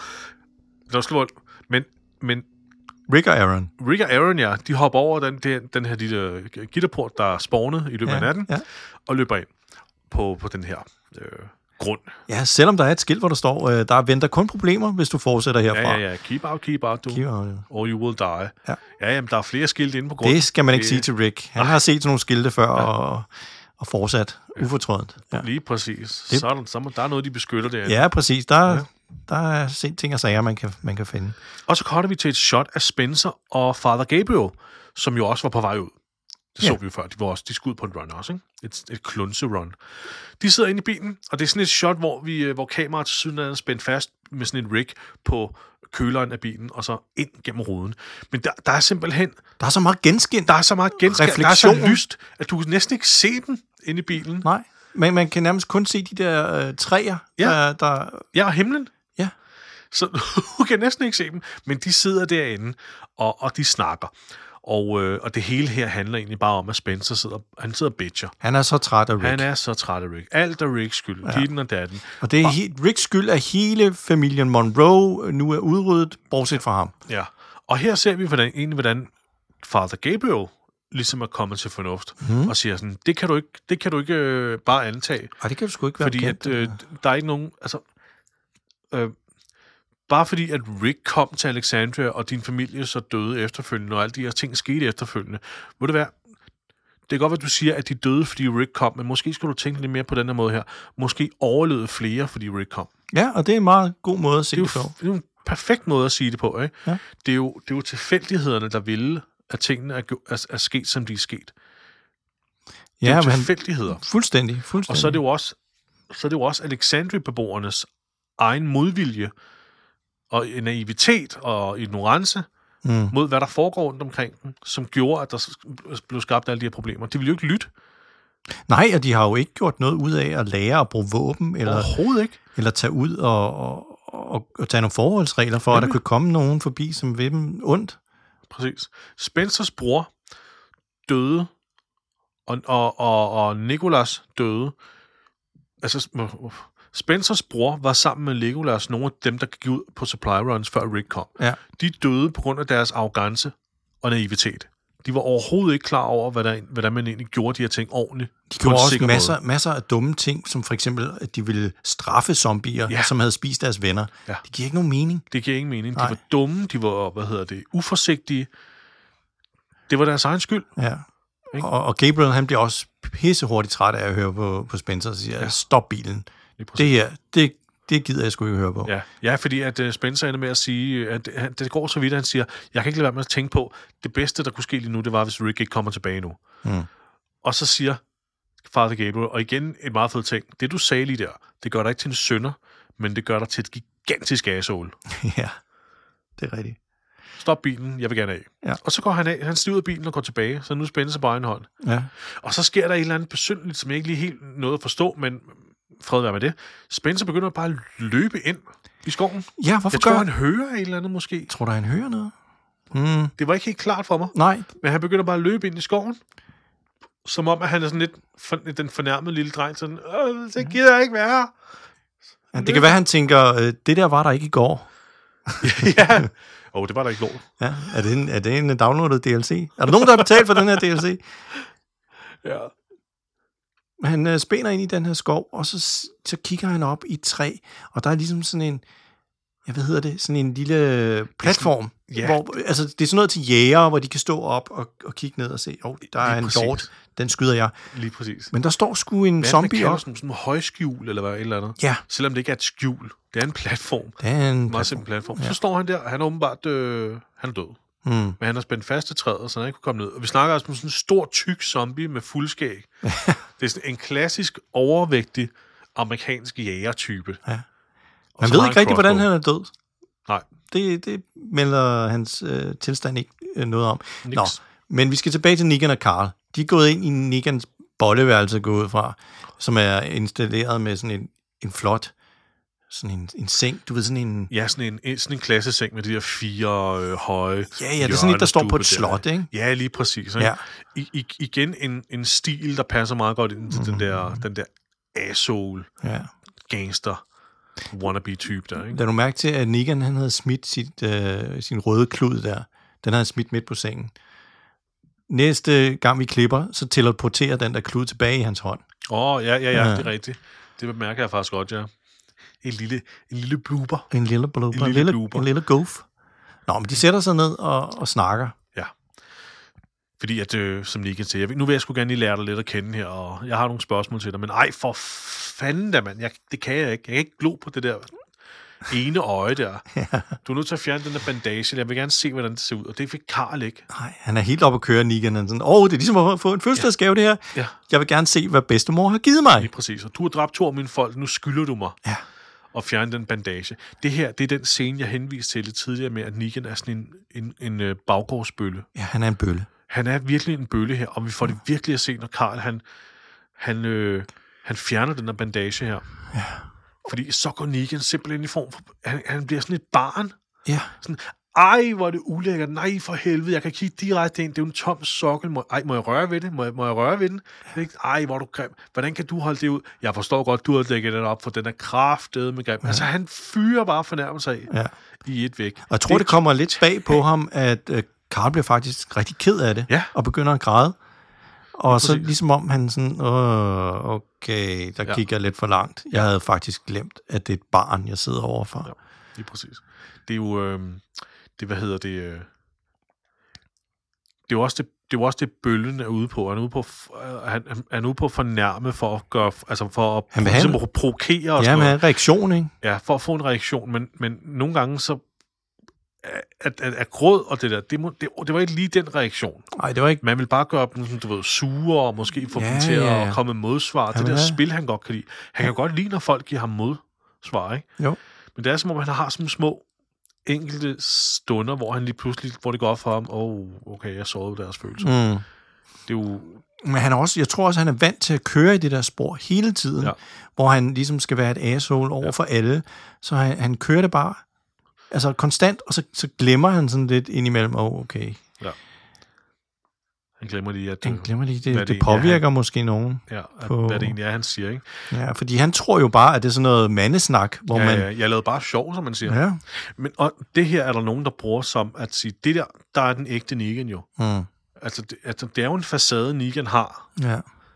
men, men Rick og Aaron. Rick og Aaron, ja, de hopper over den, den, den her lille gitterport, der er spawnet i løbet ja, af natten, ja. og løber ind på, på den her øh, grund. Ja, selvom der er et skilt, hvor der står, øh, der venter kun problemer, hvis du fortsætter herfra. Ja, ja, ja. Keep out, keep out, du. Keep out, ja. Or you will die. Ja, ja jamen, der er flere skilte inde på grunden. Det skal man ikke det... sige til Rick. Han har set sådan nogle skilte før, ja. og, og fortsat ja. ufortrødent. Ja. Lige præcis. Det... Så, er der, så der er noget, de beskytter derinde. Ja, præcis. Der, ja. der er set ting og sager, man kan, man kan finde. Og så kommer vi til et shot af Spencer og Father Gabriel, som jo også var på vej ud. Det så ja. vi jo før. De var også de skulle ud på en run også, ikke? Et, et klunse-run. De sidder inde i bilen, og det er sådan et shot, hvor, vi, hvor kameraet til siden er spændt fast med sådan en rig på køleren af bilen, og så ind gennem ruden. Men der, der er simpelthen... Der er så meget genskin. Der er så meget genskin. Der er så lyst, at du kan næsten ikke se den inde i bilen. Nej, men man kan nærmest kun se de der øh, træer, ja. der, der... Ja, og himlen. Ja. Så du kan næsten ikke se dem, men de sidder derinde, og, og de snakker. Og, øh, og det hele her handler egentlig bare om, at Spencer sidder, han sidder og bitcher. Han er så træt af Rick. Han er så træt af Rick. Alt er Ricks skyld. Ja. Ditten og datten. Og det er he- Ricks skyld, at hele familien Monroe nu er udryddet, bortset fra ham. Ja. Og her ser vi hvordan, egentlig, hvordan Father Gabriel ligesom er kommet til fornuft, mm. og siger sådan, det kan du ikke, det kan du ikke øh, bare antage. Ej, det kan du sgu ikke være fordi kendt, at, øh, der er ikke nogen, altså, øh, bare fordi, at Rick kom til Alexandria, og din familie så døde efterfølgende, og alle de her ting skete efterfølgende. Må det være, det kan godt være, at du siger, at de døde, fordi Rick kom, men måske skulle du tænke lidt mere på den her måde her. Måske overlevede flere, fordi Rick kom. Ja, og det er en meget god måde at se det, det på. Det er jo en perfekt måde at sige det på, ikke? Ja. Det, er jo, det er jo tilfældighederne, der ville, at tingene er, er, er sket, som de er sket. Det ja, er jo tilfældigheder. Fuldstændig, fuldstændig. Og så er det jo også, så er det jo også Alexandria-beboernes egen modvilje, og naivitet og ignorance mm. mod, hvad der foregår rundt omkring dem, som gjorde, at der blev skabt alle de her problemer. De ville jo ikke lytte. Nej, og de har jo ikke gjort noget ud af at lære at bruge våben, eller, overhovedet ikke. Eller tage ud og, og, og, og tage nogle forholdsregler for, Jamen. at der kunne komme nogen forbi, som vil dem ondt. Præcis. Spencers bror døde, og, og, og, og Nicholas døde. Altså... Spencers bror var sammen med Legolas nogle af dem, der gik ud på supply runs, før Rick kom. Ja. De døde på grund af deres arrogance og naivitet. De var overhovedet ikke klar over, hvordan, hvordan man egentlig gjorde de her ting ordentligt. De gjorde også masser, masser af dumme ting, som for eksempel, at de ville straffe zombier, ja. som havde spist deres venner. Ja. Det giver ikke nogen mening. Det giver ingen mening. Nej. De var dumme, de var, hvad hedder det, uforsigtige. Det var deres egen skyld. Ja. Og, og Gabriel, han bliver også pissehurtigt træt af at høre på, på Spencer og siger, ja. stop bilen. Det her, det, det gider jeg sgu ikke høre på. Ja, ja, fordi at uh, Spencer ender med at sige, at uh, det går så vidt, at han siger, jeg kan ikke lade være med at tænke på, det bedste, der kunne ske lige nu, det var, hvis Rick ikke kommer tilbage nu. Mm. Og så siger Father Gabriel, og igen et meget fedt ting, det du sagde lige der, det gør dig ikke til en synder, men det gør dig til et gigantisk asshole. Ja, det er rigtigt. Stop bilen, jeg vil gerne af. Ja. Og så går han af, han stiger ud af bilen og går tilbage, så nu spænder sig bare en hånd. Ja. Og så sker der et eller andet besynderligt, som jeg ikke lige helt nåede at forstå, men fred være med det. Spencer begynder bare at løbe ind i skoven. Ja, hvorfor jeg tror, gør han hører et eller andet måske. Tror du, han hører noget? Mm. Det var ikke helt klart for mig. Nej. Men han begynder bare at løbe ind i skoven. Som om, at han er sådan lidt for, den fornærmede lille dreng. Sådan, øh, det gider jeg ikke være. Ja, det kan være, han tænker, øh, det der var der ikke i går. Ja. Åh, oh, det var der ikke lov. Ja, er det en, er det en downloadet D L C? Er der nogen, der har betalt for den her D L C? Ja. Han øh, spænder ind i den her skov, og så, så kigger han op i et træ, og der er ligesom sådan en, ja, hvad hedder det, sådan en lille platform, ja. hvor, altså det er sådan noget til jæger, hvor de kan stå op og, og kigge ned og se, åh, oh, der er en hjort, den skyder jeg. Lige præcis. Men der står sgu en hvad zombie op. Sådan en højskjul, eller hvad, et eller andet. Ja. Selvom det ikke er et skjul. Det er en platform. Det er en meget simpel platform. Ja. Så står han der, og han er åbenbart øh, han er død. Mm. Men han har spændt fast til træet, så han ikke kunne komme ned. Og vi snakker altså om sådan en stor, tyk zombie med fuldskæg. Det er sådan en klassisk, overvægtig, amerikansk jægertype. Ja. Man ved ikke rigtig, hvordan han er død. Nej. Det, det melder hans øh, tilstand ikke øh, noget om. Niks. Nå, men vi skal tilbage til Negan og Carl. De er gået ind i Negans bolleværelse, gået ud fra, som er installeret med sådan en, en flot, sådan en, en seng, du ved, sådan en... Ja, sådan en, sådan en klasseseng med de der fire øh, høje... Ja, ja, det er sådan en, der står på et slot, ikke? Ja, lige præcis. Ja. I, i, igen en, en stil, der passer meget godt ind til mm. den der, den der asshole, ja. gangster, wannabe-type der, ikke? Da du mærke til, at Negan, han havde smidt sit, øh, sin røde klud der, den havde han smidt midt på sengen. Næste gang vi klipper, så teleporterer den der klud tilbage i hans hånd. Åh, oh, ja, ja, ja, ja, det er rigtigt. Det bemærker jeg faktisk godt, ja. En lille, en lille blooper. En lille blooper. En lille, lille, blooper. En lille goof. Nå, men de sætter sig ned og, og snakker. Ja. Fordi at, øh, som Negan siger, nu vil jeg sgu gerne lige lære dig lidt at kende her, og jeg har nogle spørgsmål til dig, men ej, for fanden da, mand. Jeg, det kan jeg ikke. Jeg kan ikke glo på det der ene øje der. Ja. Du er nødt til at fjerne den der bandage. Jeg vil gerne se, hvordan det ser ud, og det fik Carl ikke. Nej, han er helt oppe at køre, Negan. Han er sådan, åh, det er ligesom at få en fødselsdagsgave, det her. Ja. Jeg vil gerne se, hvad bedstemor har givet mig. Lige præcis. Og du har dræbt to af mine folk, nu skylder du mig. Ja. Og fjerne den bandage. Det her, det er den scene, jeg henviste til lidt tidligere med, at Negan er sådan en, en, en, en baggårdsbølle. Ja, han er en bølle. Han er virkelig en bølle her, og vi får det virkelig at se, når Carl, han, han, øh, han fjerner den der bandage her. Ja. Fordi så går Negan simpelthen i form for... Han, han bliver sådan et barn. Ja. Sådan, ej, hvor er det ulækkert. Nej, for helvede, jeg kan kigge direkte ind. Det er jo en tom sokkel. Må, ej, må jeg røre ved det? Må jeg, må jeg røre ved den? Ja. Ej, hvor er du grim. Hvordan kan du holde det ud? Jeg forstår godt, du har dækket den op, for den er kraftedet med grim. Ja. Altså, han fyrer bare fornærmelser af ja. i et væk. Og jeg tror, det, det kommer lidt bag på ham, at øh, Carl bliver faktisk rigtig ked af det. Ja. Og begynder at græde. Og så ligesom om han sådan, åh, okay, der ja. gik jeg lidt for langt. Jeg havde faktisk glemt, at det er et barn, jeg sidder overfor. Ja, lige præcis. Det er jo, øh, det, hvad hedder det, øh, det er jo også det, det er jo også det, bøllen er ude på. Han er ude på, øh, han, han er ude på at fornærme, for at gøre, altså for at, han for, han, at provokere. Og ja, med en reaktion, ikke? Ja, for at få en reaktion, men, men nogle gange så, at, at, at gråd og det der, det, må, det, det var ikke lige den reaktion. Nej, det var ikke... Man vil bare gøre dem, du ved, sure, og måske få ja, dem til ja, ja. at komme med modsvar. Det der ja. spil, han godt kan lide. Han ja. kan godt lide, når folk giver ham modsvar, ikke? Jo. Men det er som om, han har sådan små enkelte stunder, hvor han lige pludselig, hvor det går op for ham, åh, oh, okay, jeg sårede deres følelser. Mm. Det er jo... Men han er også, jeg tror også, han er vant til at køre i det der spor hele tiden, ja. hvor han ligesom skal være et asshole over ja. for alle. Så han, han kører det bare altså konstant, og så, så glemmer han sådan lidt indimellem, åh, oh, okay. Ja. Han glemmer lige, at... Han glemmer lige, det, det, det påvirker han, måske nogen. Ja, at, på, hvad det egentlig er, han siger, ikke? Ja, fordi han tror jo bare, at det er sådan noget mandesnak, hvor ja, man... Ja, jeg lavede bare sjov, som man siger. Ja. Men og det her er der nogen, der bruger som at sige, det der, der er den ægte Negan jo. Mm. Altså, det, altså, det er jo en facade, Negan har. Ja.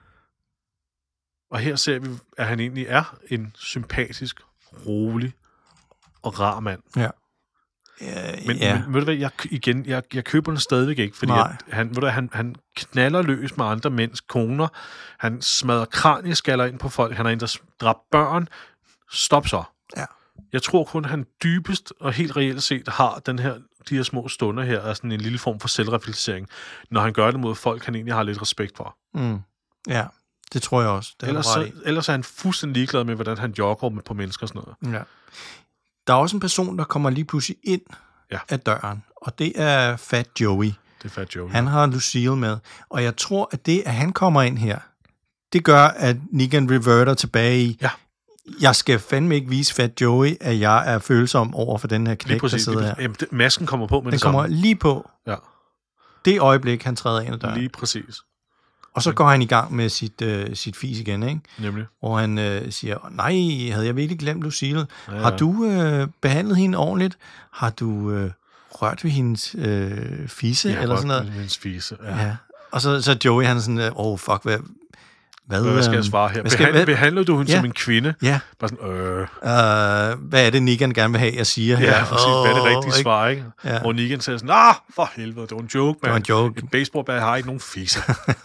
Og her ser vi, at han egentlig er en sympatisk, rolig og rar mand. Ja. Uh, men, yeah. men ved du hvad, jeg, igen, jeg, jeg køber den stadigvæk ikke, fordi at han, ved du, han, han knaller løs med andre mænds koner, han smadrer kranieskaller ind på folk, han har endda dræbt børn. Stop så. Ja. Jeg tror kun, han dybest og helt reelt set har den her, de her små stunder her, er sådan en lille form for selvreflektering, når han gør det mod folk, han egentlig har lidt respekt for. Mm. Ja, det tror jeg også. Det ellers, så, ellers er han fuldstændig ligeglad med, hvordan han jogger med på mennesker og sådan noget. Ja. Der er også en person, der kommer lige pludselig ind Ja. af døren, og det er Fat Joey. Det er Fat Joey. Han har Lucille med, og jeg tror, at det, at han kommer ind her, det gør, at Negan reverter tilbage i, ja. jeg skal fandme ikke vise Fat Joey, at jeg er følsom over for den her knæk, der sidder her. Jamen, det, masken kommer på med den det kommer samme. lige på. Ja. Det øjeblik, han træder ind ad døren. Lige præcis. Og så går han i gang med sit, øh, sit fis igen, ikke? Nemlig. Hvor han øh, siger, nej, havde jeg virkelig glemt Lucille? Ja, ja. Har du øh, behandlet hende ordentligt? Har du øh, rørt ved hendes øh, fise? Ja, eller sådan noget? ved hendes fise, ja. ja. Og så, så Joey, han er sådan, åh, oh, fuck, hvad... Hvad, hvad skal jeg svare her? Behandler, hvad, behandler du hende ja. som en kvinde? Ja. Bare sådan, øh. Uh, hvad er det, Negan gerne vil have, jeg siger her? Ja, præcis. Oh, hvad er det rigtige ikke? svar, ikke? Ja. Hvor Negan siger sådan, ah, for helvede, det var en joke, man. Det var en joke. Et baseballbat har ikke nogen fisse.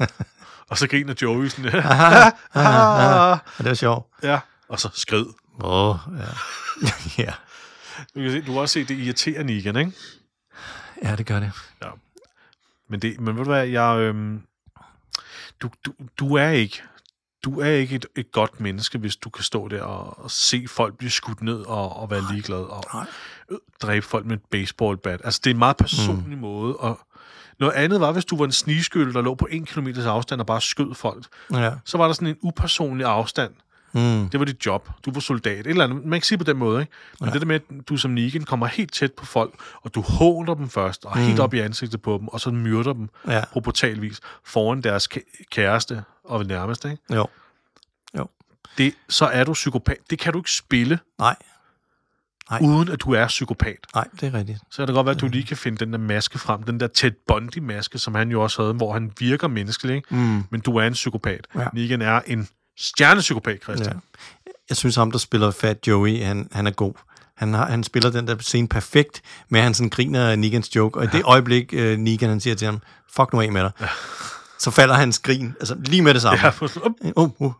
Og så griner Joey sådan, aha, aha, det var sjovt. Ja, og så skrid. Åh, oh, ja. ja. Du kan, se, du kan også se, det irriterer Negan, ikke? Ja, det gør det. Ja. Men, det, men ved du hvad, jeg... Øhm, du, du, du er ikke... Du er ikke et, et godt menneske, hvis du kan stå der og, og se folk blive skudt ned og, og være ligeglad og Nej. dræbe folk med et baseballbat. Altså, det er en meget personlig mm. måde. Og noget andet var, hvis du var en snigskytte, der lå på en kilometers afstand og bare skød folk. Ja. Så var der sådan en upersonlig afstand. Mm. Det var dit job. Du var soldat. Et eller andet. Man kan sige på den måde, ikke? Men ja. det der med, at du som Negan kommer helt tæt på folk, og du håner dem først, og mm. helt op i ansigtet på dem, og så myrder dem ja. på brutal vis foran deres kæreste og nærmeste, ikke? Jo. Jo. Det, så er du psykopat. Det kan du ikke spille, Nej. Nej. uden at du er psykopat. Nej, det er rigtigt. Så er det godt være, at du lige kan finde den der maske frem, den der Ted Bundy-maske, som han jo også havde, hvor han virker menneskelig, ikke? Mm. Men du er en psykopat. Ja. Negan er en stjernepsykopat, Christian. Ja. Jeg synes, ham, der spiller Fat Joey, han, han er god. Han, har, han spiller den der scene perfekt, med at han sådan griner af Negans joke, og i ja. det øjeblik, uh, Negan han siger til ham, fuck nu af med dig, ja. så falder hans grin, altså lige med det samme. Ja, for... uh, uh.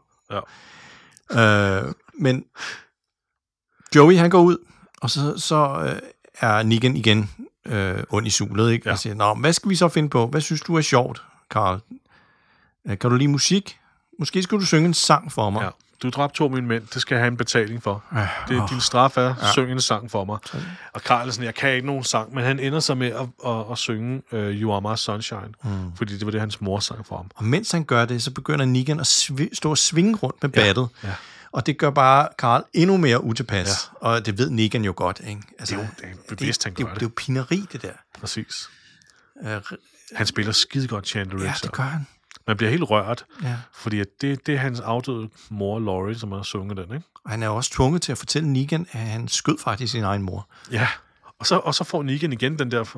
ja. Uh, men Joey, han går ud, og så, så uh, er Negan igen uh, ond i sulet, ikke? Ja. Og siger, nå, hvad skal vi så finde på? Hvad synes du er sjovt, Carl? Uh, kan du lide musik? Måske skal du synge en sang for mig. Ja. Du dræbte to af mine mænd, det skal jeg have en betaling for. Øh, det, din straf er, ja. Syng en sang for mig. Okay. Og Carl er sådan, jeg kan ikke nogen sang, men han ender så med at, at, at synge uh, You Are My Sunshine, mm. fordi det var det, hans mor sang for ham. Og mens han gør det, så begynder Negan at sv- stå og svinge rundt med ja. battet. Ja. Og det gør bare Carl endnu mere utilpas. Ja. Og det ved Negan jo godt, ikke? Altså, det er jo det er bevidst, han gør det. Det er jo pineri, det der. Præcis. Uh, han spiller skide godt Chandler. Ja, det gør han. Man bliver helt rørt, ja. fordi at det, det er hans afdøde mor, Laurie, som har sunget den, ikke? Og han er også tvunget til at fortælle Negan, at han skød faktisk sin egen mor. Ja, og så, og så får Negan igen den der,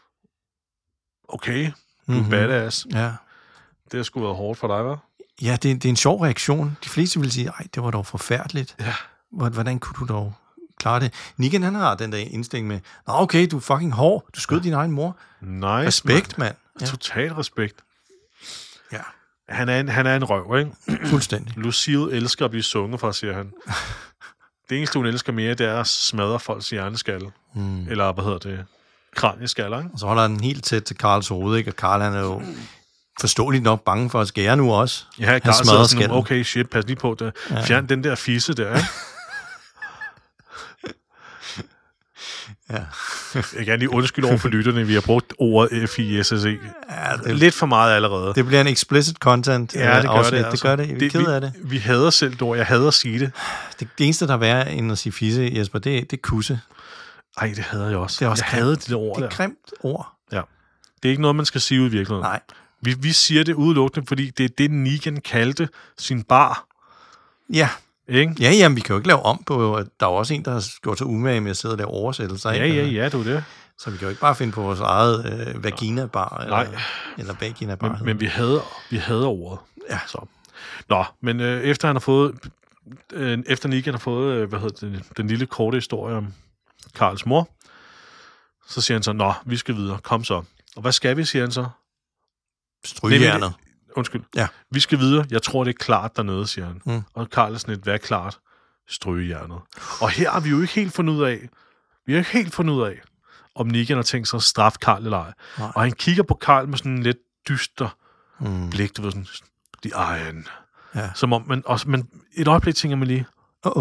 okay, du er mm-hmm. badass. Ja. Det har sgu været hårdt for dig, hva'? Ja, det, det er en sjov reaktion. De fleste vil sige, ej, det var dog forfærdeligt. Ja. Hvordan kunne du dog klare det? Negan, han har den der indstilling med, nå okay, du er fucking hård, du skød ja. din egen mor. Nice, respekt, mand. Ja. Total respekt. Ja. Han er en, han er en røv, ikke? Fuldstændig. Lucille elsker at blive sunget for, siger han. Det eneste, hun elsker mere, det er at smadre folks hjerneskalle. Mm. Eller, hvad hedder det? Kranieskaller, ikke? Og så holder han helt tæt til Carls hoved, ikke? Og Carl, han er jo forståeligt nok bange for at skære nu også. Ja, Carl sidder sådan, okay, shit, pas lige på det. Ja. Fjern den der fisse der, ikke? Ja. Jeg kan lige undskylde over for lytterne, vi har brugt ordet F I S S E. Ja, det, lidt for meget allerede. Det bliver en explicit content. Ja, det gør afsnit. det. Altså. Det gør det. Vi er det, ked af det. Vi, vi hader selv det ord. Jeg hader at sige det. Det, det eneste, der er værre end at sige fisse, Jesper, det, det er kusse. Ej, det hader jeg også. Det er også jeg hader det der ord. Det er grimt ord. Ja. Det er ikke noget, man skal sige ud i virkeligheden. Nej. Vi, vi siger det udelukkende, fordi det er det, Negan kaldte sin bar. Ja. Ikke? Ja, jamen, vi kan jo ikke lave om på, at der er også en, der har gjort sig umage med at sidde og lave oversættelser. Ja, ja, ja, det er det. Så vi kan jo ikke bare finde på vores eget øh, vagina-bar, eller, eller vagina-bar. Men, men vi hader, vi hader ordet. Ja. Så. Nå, men øh, efter han har fået, øh, efter Negan har fået, øh, hvad hedder det, den lille korte historie om Carls mor, så siger han så, nå, vi skal videre, kom så. Og hvad skal vi, siger han så? Strygejernet. Undskyld. Ja. Vi skal videre. Jeg tror, det er klart dernede, siger han. Mm. Og Carl er sådan et, hvad er klart? Strygejernet. Og her har vi jo ikke helt fundet ud af, vi har ikke helt fundet ud af, om Negan har tænkt sig at straffe Carl eller ej. Nej. Og han kigger på Carl med sådan en lidt dyster mm. blik, du ved sådan, the iron. Ja. Som om man, også, men et øjeblik tænker man lige, Uh-oh.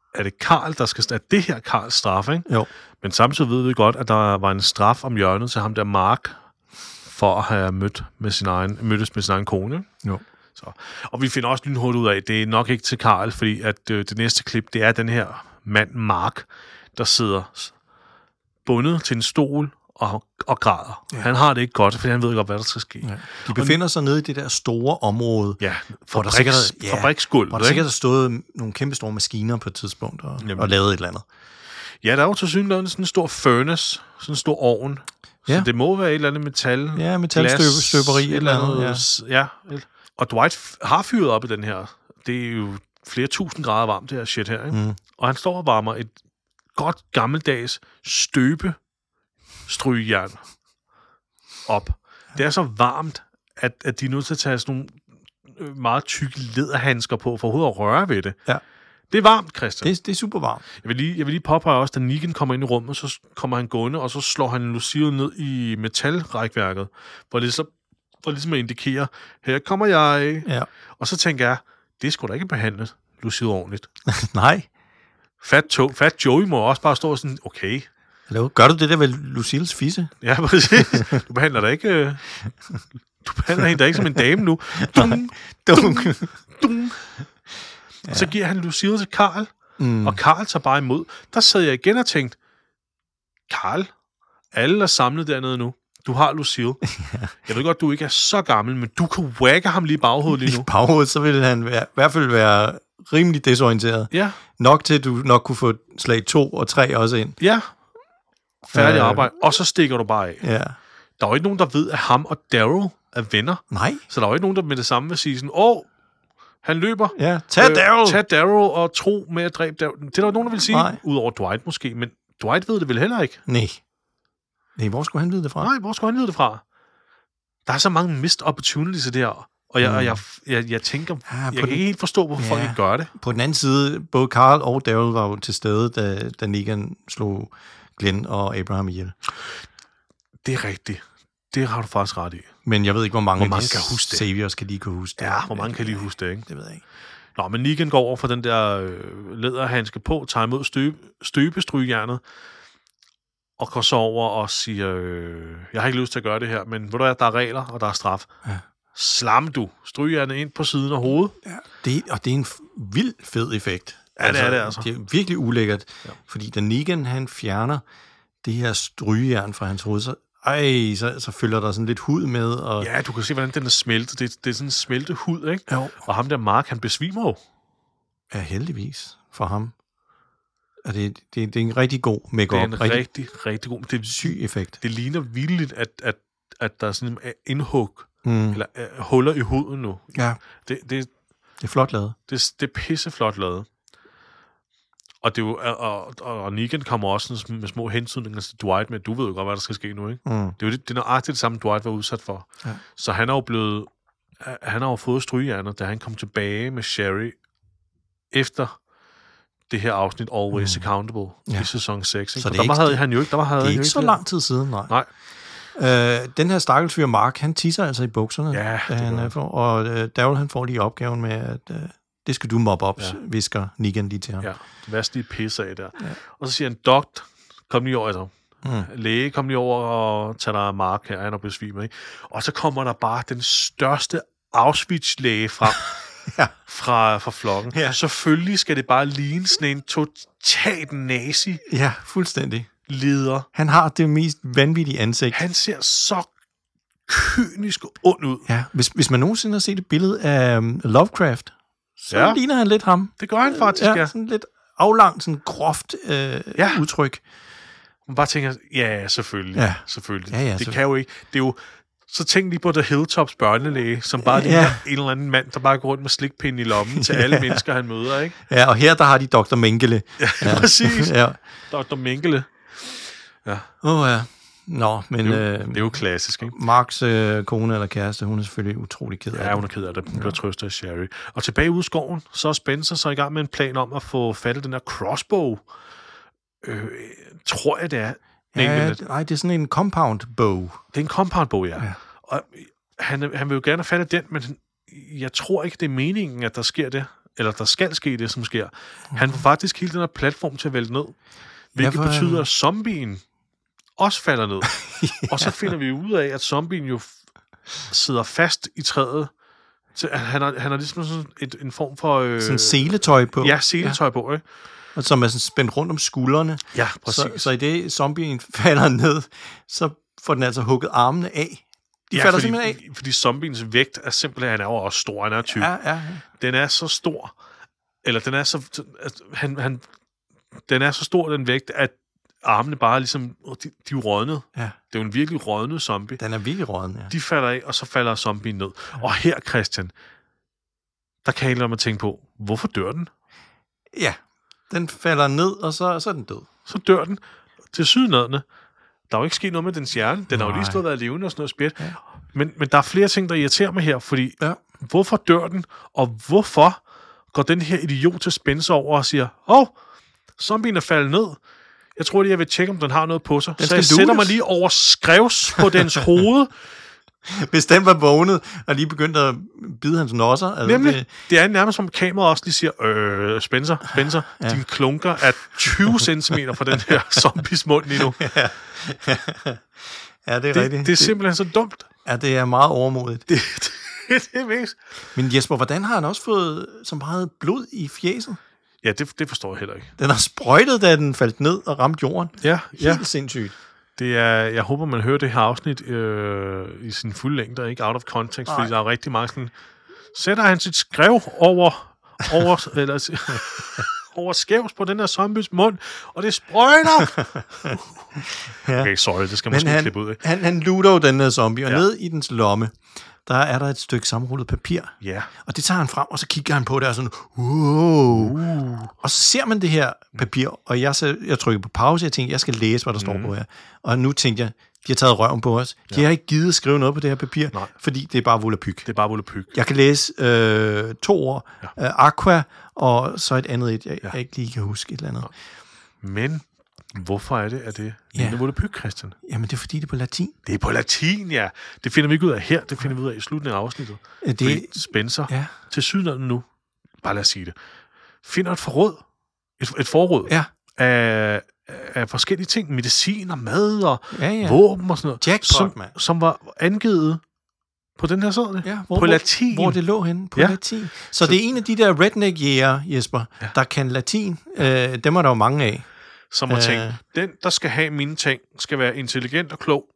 er det Carl, der skal... Er det her Carls straf, ikke? Jo. Men samtidig ved vi godt, at der var en straf om hjørnet til ham der Mark, for at have mødt med sin egen, mødtes med sin egen kone. Jo. Så. Og vi finder også lynhurtigt ud af, at det er nok ikke til Carl, fordi at øh, det næste klip, det er den her mand Mark, der sidder bundet til en stol og, og græder. Ja. Han har det ikke godt, fordi han ved godt, hvad der skal ske. Ja. De befinder sig nede i det der store område, ja, hvor der sikkert, ja, fabriksgulv, hvor der sikkert har stået nogle kæmpe store maskiner på et tidspunkt og, og lavet et eller andet. Ja, der er jo til synligheden sådan en stor furnace, sådan en stor ovn. Ja. Så det må være et eller andet metal. Ja, metalstøberi et eller andet. Ja. ja. Og Dwight har fyret op i den her. Det er jo flere tusind grader varmt, det her shit her. Ikke? Mm. Og han står og varmer et godt gammeldags støbe strygejern op. Det er så varmt, at, at de er nødt til at tage sådan nogle meget tykke læderhandsker på, for overhovedet at røre ved det. Ja. Det er varmt, Christian. Det, det er super varmt. Jeg vil lige, jeg vil lige påpege også, da Negan kommer ind i rummet, så kommer han gående, og så slår han Lucille ned i metalrækværket, hvor det så, hvor ligesom at indikere, her kommer jeg. Ja. Og så tænker jeg, det skulle da ikke behandle Lucille ordentligt. Nej. Fat, to, fat Joey må også bare stå sådan, okay. Hello. Gør du det der ved Lucilles fisse? Ja, præcis. Du behandler dig ikke... Øh, du behandler hende da ikke som en dame nu. Dung, dung, dung. Ja. Så giver han Lucille til Carl, mm. og Carl tager bare imod. Der sad jeg igen og tænkte, Carl, alle er samlet dernede nu. Du har Lucille. Ja. Jeg ved godt, du ikke er så gammel, men du kan wagge ham lige i baghovedet lige nu. I baghovedet, så vil han være, i hvert fald være rimelig desorienteret. Ja. Nok til, at du nok kunne få slag to og tre også ind. Ja. Færdig arbejde. Og så stikker du bare af. Ja. Der er jo ikke nogen, der ved, at ham og Daryl er venner. Nej. Så der er jo ikke nogen, der med det samme vil sige sådan, åh, han løber. Ja, tag øh, Daryl. Tag Daryl og tro med at dræbe Daryl. Det er der jo nogen, der vil sige. Nej. Udover Dwight måske, men Dwight ved det vel heller ikke. Nej. Nej, hvor skulle han vide det fra? Nej, hvor skulle han vide det fra? Der er så mange missed opportunities i det her. Og jeg, mm. jeg, jeg, jeg tænker, ja, jeg kan den, ikke helt forstå, hvorfor ja, folk ikke gør det. På den anden side, både Carl og Daryl var jo til stede, da, da Negan slog Glenn og Abraham ihjel. Det er rigtigt. Det har du faktisk ret i. Men jeg ved ikke, hvor mange, hvor mange kan huske det. Saviors kan lige kunne huske det. Ja, hvor mange kan lige huske det, ikke? Det ved jeg ikke. Nå, men Negan går over for den der øh, læderhandske på, tager imod støbe, støbestrygjernet, og går så over og siger, øh, jeg har ikke lyst til at gøre det her, men ved du hvad, der er regler, og der er straf. Ja. Slam du strygjernet ind på siden af hovedet. Ja, det, og det er en vild fed effekt. Ja, altså, det er det altså. Det er virkelig ulækkert, ja. Fordi da Negan, han fjerner det her strygejern fra hans hoved, så, ej, så, så følger der sådan lidt hud med. Og... Ja, du kan se, hvordan den er smeltet. Det, det er sådan en smeltet hud, ikke? Jo. Og ham der Mark, han besvimer jo. Ja, heldigvis for ham. Og det, det, det er en rigtig god make-up. Det er en rigtig, rigtig, rigtig god... Det er syg effekt. Det ligner vildt, at, at, at der er sådan en indhug, mm. eller uh, huller i huden nu. Ja. Det, det, det er flot lavet. Det, det er pisseflot lavet. Og, det er jo, og, og, og Negan kommer også med små hensynninger til Dwight, men du ved jo godt, hvad der skal ske nu, ikke? Mm. Det er jo det, det er nøjagtigt det samme, Dwight var udsat for. Ja. Så han er jo blevet... Han har jo fået strygejernet, da han kom tilbage med Sherry efter det her afsnit Always mm. Accountable ja. I sæson seks. Ikke? Så det der havde han jo ikke... Der var, havde det er ikke så lang tid siden, nej. Nej. Øh, den her stakkelsfyr Mark, han tisser altså i bukserne. Ja, det han får, og øh, Daryl, han får lige opgaven med, at øh, det skal du mobbe op, ja. Visker Negan lige til ham. Ja, det værste lige pisser af der. Ja. Og så siger han, dokt, kom lige over, altså. Mm. Læge, kom lige over og tag dig Mark her, han er besvimet, ikke? Og så kommer der bare den største Auschwitz-læge frem. Ja. Fra, fra flokken. Ja. Selvfølgelig skal det bare ligne sådan en totalt nazi. Ja, fuldstændig. Leder. Han har det mest vanvittige ansigt. Han ser så kynisk ond ud. Ja, hvis, hvis man nogensinde har set et billede af um, Lovecraft, så ja. Ligner han lidt ham. Det gør han faktisk, ja. Ja, sådan lidt aflangt, sådan groft øh, ja. Udtryk. Man bare tænker, ja, selvfølgelig. Ja. selvfølgelig. Ja, ja, det selvfølgelig. Kan jo ikke. Det er jo... Så tænk lige på The Hilltops børnelæge, som bare ja. Er en eller anden mand, der bare går rundt med slikpinde i lommen til alle mennesker, han møder, ikke? Ja, og her der har de doktor Mengele. Ja, ja. Præcis. Ja. doktor Mengele. Ja. Åh oh, ja. Nå, men... Det er jo, øh, det er jo klassisk, ikke? Marks øh, kone eller kæreste, hun er selvfølgelig utrolig ked af det. Ja, hun er ked af det. Hun bliver trøstet af Sherry. Og tilbage ude i skoven, så er Spencer så i gang med en plan om at få fat i den her crossbow. Øh, tror jeg, det er. Ja, nej, det er sådan en compound bow. Det er en compound bow, ja. ja. Og han, han vil jo gerne have fat i den, men jeg tror ikke, det er meningen, at der sker det. eller der skal ske det, som sker. Han får faktisk hele den her platform til at vælte ned, hvilket Ja, for, betyder, øhm, at zombien også falder ned. ja. Og så finder vi ud af, at zombien jo f- sidder fast i træet. Så han har, han har ligesom sådan et, en form for... Øh, Sådan seletøj på. Ja, seletøj ja. på, ikke? Og som er sådan spændt rundt om skuldrene. Ja, præcis. Så, så i det zombien falder ned, så får den altså hugget armene af. De ja, falder fordi, simpelthen af. Fordi zombiens vægt er simpelthen... Han er jo også stor, han er tyk. Ja, ja, ja. Den er så stor... Eller den er så... Han, han, den er så stor, den vægt, at armene bare ligesom... De, de er jo rådnet. Ja. Det er jo en virkelig rådnet zombie. Den er virkelig råden, ja. De falder af, og så falder zombien ned. Ja. Og her, Christian, der kan jeg ikke lade mig tænke på, hvorfor dør den? Ja, den falder ned, og så, så er den død. Så dør den til sydnadende. Der er jo ikke sket noget med dens hjerne. Den har jo lige stået været levende og sådan noget spjæt. Ja. Men, men der er flere ting, der irriterer mig her, fordi ja. hvorfor dør den, og hvorfor går den her idiot til at spænde sig over og siger, åh, oh, zombien er faldet ned. Jeg tror lige, jeg vil tjekke, om den har noget på sig. Den så jeg sætter mig lige over skrevs på dens hoved. Hvis den var vågnet og lige begyndt at bide hans nosser. Altså Nemlig, det... det er nærmest som kameraet også lige siger, øh, Spencer, Spencer, ja. din klunker er tyve centimeter fra den her zombies mund lige nu. Ja, ja det er det, rigtigt. Det er simpelthen så dumt. Ja, det er meget overmodigt. Det, det, det er mest. Men Jesper, hvordan har han også fået så meget blod i fjeset? Ja, det, det forstår jeg heller ikke. Den har sprøjtet, da den faldt ned og ramte jorden. Ja, ja. Helt sindssygt. Det er, jeg håber, man hører det her afsnit øh, i sin fulde længde, ikke out of context, fordi der er rigtig mange sådan... Sætter han sit skrev over, over, eller, over skævs på den der zombies mund, og det sprøjter! ja. Okay, sorry, det skal man måske han, klippe ud. Ikke? Han, han lutter jo den der zombie, og ja. ned i dens lomme, der er der et stykke sammenrullet papir. Ja. Og det tager han frem, og så kigger han på det, og sådan, wow. Uh. Og så ser man det her papir, og jeg, så, jeg trykker på pause, jeg tænker, jeg skal læse, hvad der mm. står på her. Og nu tænkte jeg, de har taget røven på os. De ja. har ikke givet at skrive noget på det her papir, Nej. fordi det er bare volapyk. Det er bare volapyk. Jeg kan læse øh, to ord, ja. øh, aqua, og så et andet et, jeg, ja. jeg ikke lige kan huske et eller andet. Ja. Men hvorfor er det, at det ja. er volapyk, Christian? Jamen, det er fordi, det er på latin. Det er på latin, ja. Det finder vi ikke ud af her, det finder vi ud af i slutningen af afsnittet. Det... Fordi Spencer, ja. til sydlandet nu, bare lad os sige det, finder et forråd, et, et forråd ja. af, af forskellige ting, medicin og mad og ja, ja. våben og sådan noget, Jackpot, som, man. som var angivet på den her side. Ja, hvor, på latin. Hvor det lå henne, på ja. latin. Så, så det er en af de der redneck-jæger, Jesper, ja. der kan latin. Øh, dem er der jo mange af. Som har tænkt, den, der skal have mine ting, skal være intelligent og klog.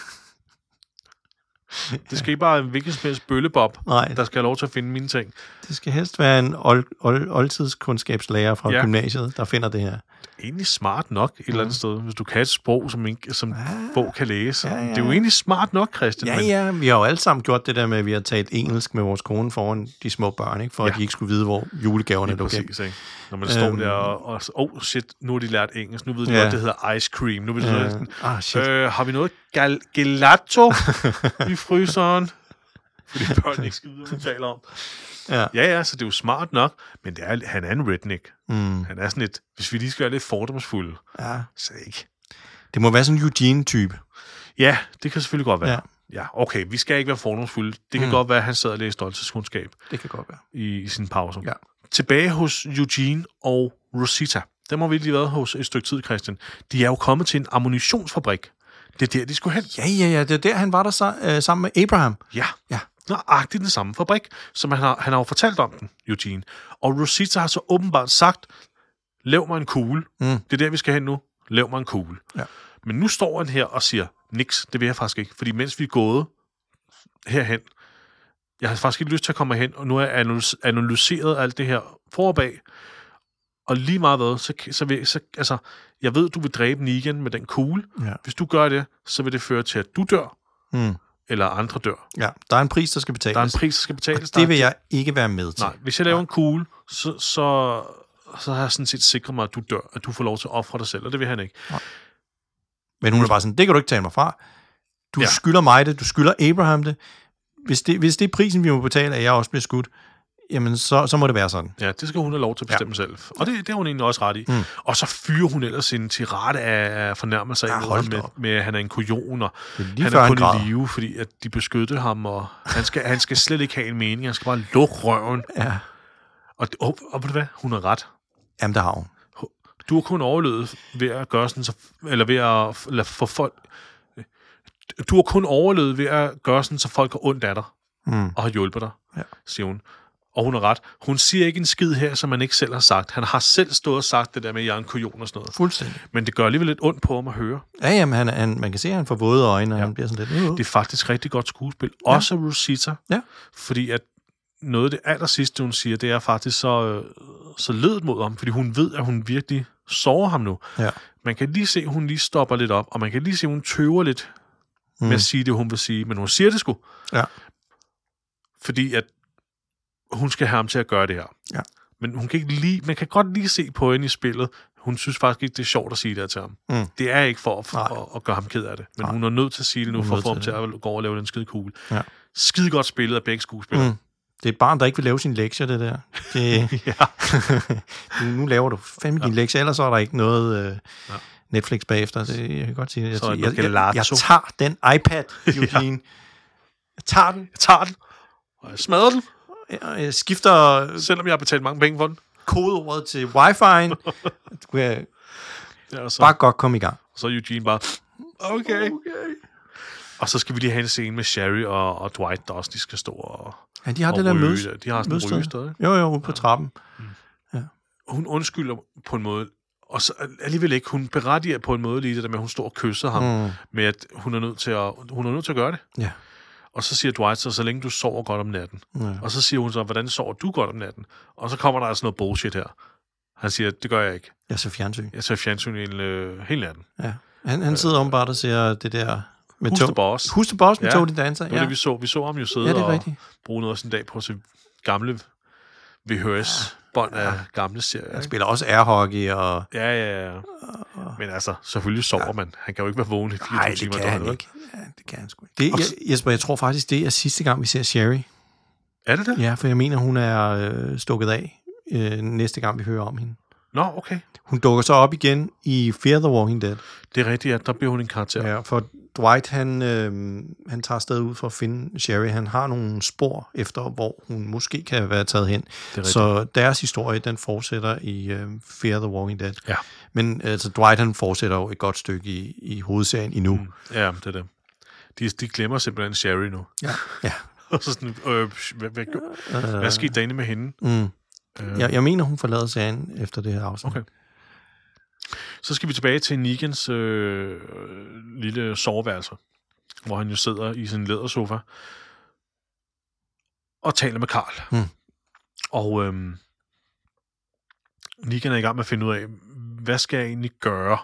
Det skal ikke bare en hvilken som helst bøllebob, Nej. der skal have lov til at finde mine ting. Det skal helst være en old, old, oldtidskundskabslærer fra ja. gymnasiet, der finder det her. Det er egentlig smart nok et mm. eller andet sted, hvis du kan et sprog, som, ikke, som ja. få kan læse. Ja, ja. Det er jo egentlig smart nok, Christian. Ja, men... ja, vi har jo alle sammen gjort det der med, at vi har talt engelsk med vores kone foran de små børn, ikke? For ja. at de ikke skulle vide, hvor julegaverne lå gennem. Ikke? Når man står øhm. der og, og, oh shit, nu har de lært engelsk, nu ved de ja. godt, det hedder ice cream. Nu ved de ja. sådan, ah, shit. Øh, har vi noget gal- gelato i fryseren? Fordi børn ikke skal vide, hvad vi taler om. Ja. ja, ja, så det er jo smart nok, men det er, han er en redneck. Mm. Han er sådan et, hvis vi lige skal være lidt fordomsfulde, ja. så ikke. Det må være sådan en Eugene-type. Ja, det kan selvfølgelig godt være. Ja, ja okay, vi skal ikke være fordomsfulde. Det kan mm. godt være, at han sad og læste stolthedskundskab. Det kan godt være. I, i sin pauser. Ja. Tilbage hos Eugene og Rosita. Dem har vi lige været hos et stykke tid, Christian. De er jo kommet til en ammunitionsfabrik. Det er der, de skulle hen. Ja, ja, ja. Det er der, han var der så, øh, sammen med Abraham. Ja. Ja. Nøjagtigt den samme fabrik, som han har, han har jo fortalt om den, Eugene. Og Rosita har så åbenbart sagt, lav mig en kugle. Mm. Det er der, vi skal hen nu. Lav mig en kugle. Ja. Men nu står han her og siger, niks, det vil jeg faktisk ikke. Fordi mens vi er gået herhen, jeg har faktisk ikke lyst til at komme hen, og nu har jeg analyseret alt det her forbag. Og lige meget hvad, så, så vil så, altså, jeg ved, du vil dræbe Negan med den kugle. Ja. Hvis du gør det, så vil det føre til, at du dør. Mm. Eller andre dør. Ja, der er en pris, der skal betales. Der er en pris, der skal betales. Og det vil jeg ikke være med til. Nej, hvis jeg laver Nej. en kugle, så, så, så har jeg sådan set sikret mig, at du dør, at du får lov til at ofre dig selv, og det vil han ikke. Nej. Men hun er bare sådan, det kan du ikke tage mig fra. Du ja. skylder mig det, du skylder Abraham det. Hvis det, hvis det er prisen, vi må betale, at jeg også bliver skudt, jamen så, så må det være sådan. Ja, det skal hun have lov til at bestemme ja. selv. Og det, det er hun egentlig også ret i. Mm. Og så fyrer hun ellers en tirade af fornærmelser ja, med, med, at han er en kujon, og er han er kun i live, fordi at de beskyttede ham, og han skal, han skal slet ikke have en mening, han skal bare lukke røven. Ja. Og, og, og ved du hvad? Hun er ret. Jamen, der har hun. Du har kun overlevet ved at gøre sådan, så, eller ved at eller få folk... Du har kun overlevet ved at gøre sådan, så folk har ondt af dig, mm. og har hjulpet dig, ja. siger hun. Og hun er ret. Hun siger ikke en skid her, som man ikke selv har sagt. Han har selv stået og sagt det der med Jan Kujon og sådan noget. Fuldstændig. Men det gør alligevel lidt ondt på ham at høre. Ja, jamen, han, han, man kan se, at han får våde øjne, og ja. han bliver sådan lidt... Uh. Det er faktisk rigtig godt skuespil. Også ja. Rosita. Ja. Fordi at noget af det aller sidste, hun siger, det er faktisk så, så ledet mod ham, fordi hun ved, at hun virkelig sover ham nu. Ja. Man kan lige se, at hun lige stopper lidt op, og man kan lige se, at hun tøver lidt mm. med at sige det, hun vil sige. Men hun siger det sgu. Ja. Fordi at hun skal have ham til at gøre det her. Ja. Men hun kan ikke lige, man kan godt lige se på hende i spillet. Hun synes faktisk ikke, det er sjovt at sige det her til ham. Mm. Det er ikke for, for at, at gøre ham ked af det. Men Nej. hun er nødt til at sige det nu, for at få ham til at gå og lave den skide kugle. Ja. Skide godt spillet af begge skuespillere. Mm. Det er et barn, der ikke vil lave sin lektier, det der. Det, nu, nu laver du fandme ja. din lektier, ellers er der ikke noget øh, ja. Netflix bagefter. Det, jeg kan godt sige det. Jeg, jeg, jeg, jeg, jeg tager den iPad, Eugene. ja. Jeg tager den. Jeg tager den. Og jeg smadrer den. Jeg, jeg skifter... Selvom jeg har betalt mange penge for den. Kodeordet til wifi'en. Du kan ja, så, bare godt komme i gang. Og så er Eugene bare... Okay. okay. Og så skal vi lige have en scene med Sherry og, og Dwight, der også de skal stå og... Ja, de har og det der ryge. mødes. De har sådan en rygested. Jo, jo, ude på trappen. Mm. Ja. Hun undskylder på en måde, og så alligevel ikke. Hun berettiger på en måde lige det der med, at hun står og kysser ham, mm. med at hun er nødt til at, hun er nødt til at gøre det. Ja. Og så siger Dwight så, så længe du sover godt om natten. Ja. Og så siger hun så, hvordan sover du godt om natten? Og så kommer der altså noget bullshit her. Han siger, det gør jeg ikke. Jeg ser fjernsyn. Jeg ser fjernsyn hele, øh, hele natten. Ja. Han, han sidder øh, om bare og ser det der... Who's the Boss. Who's the Boss med ja, Tony Danza. Det var ja. det, vi så. Vi så ham jo sidde ja, og bruge noget sådan en dag på sin gamle V H S-bånd af ja. gamle serier. Han spiller også airhockey og... Ja, ja, ja. Men altså, selvfølgelig sover ja. man. Han kan jo ikke være vågen i fireogtyve timer. Nej, det kan han ikke. Ja, det kan han sgu ikke. Det, jeg, Jesper, jeg tror faktisk, det er sidste gang, vi ser Sherry. Er det det? Ja, for jeg mener, hun er øh, stukket af øh, næste gang, vi hører om hende. Nå, okay. Hun dukker så op igen i Fear the Walking Dead. Det er rigtigt, at der bliver hun en karakter. Ja, for Dwight, han, øh, han tager afsted ud for at finde Sherry. Han har nogle spor efter, hvor hun måske kan være taget hen. Så deres historie, den fortsætter i øh, Fear the Walking Dead. Ja. Men altså, Dwight, han fortsætter jo et godt stykke i, i hovedserien endnu. Mm. Ja, det er det. De, de glemmer simpelthen Sherry nu. Ja, ja. Og så sådan, øh, hvad, hvad, hvad, hvad skete der inde med hende? Mm. Øh. Jeg, jeg mener, hun forlader serien efter det her afsnit. Okay. Så skal vi tilbage til Negans øh, lille soveværelse, hvor han jo sidder i sin lædersofa og taler med Carl. Mm. Og øh, Negan er i gang med at finde ud af, hvad skal jeg egentlig gøre?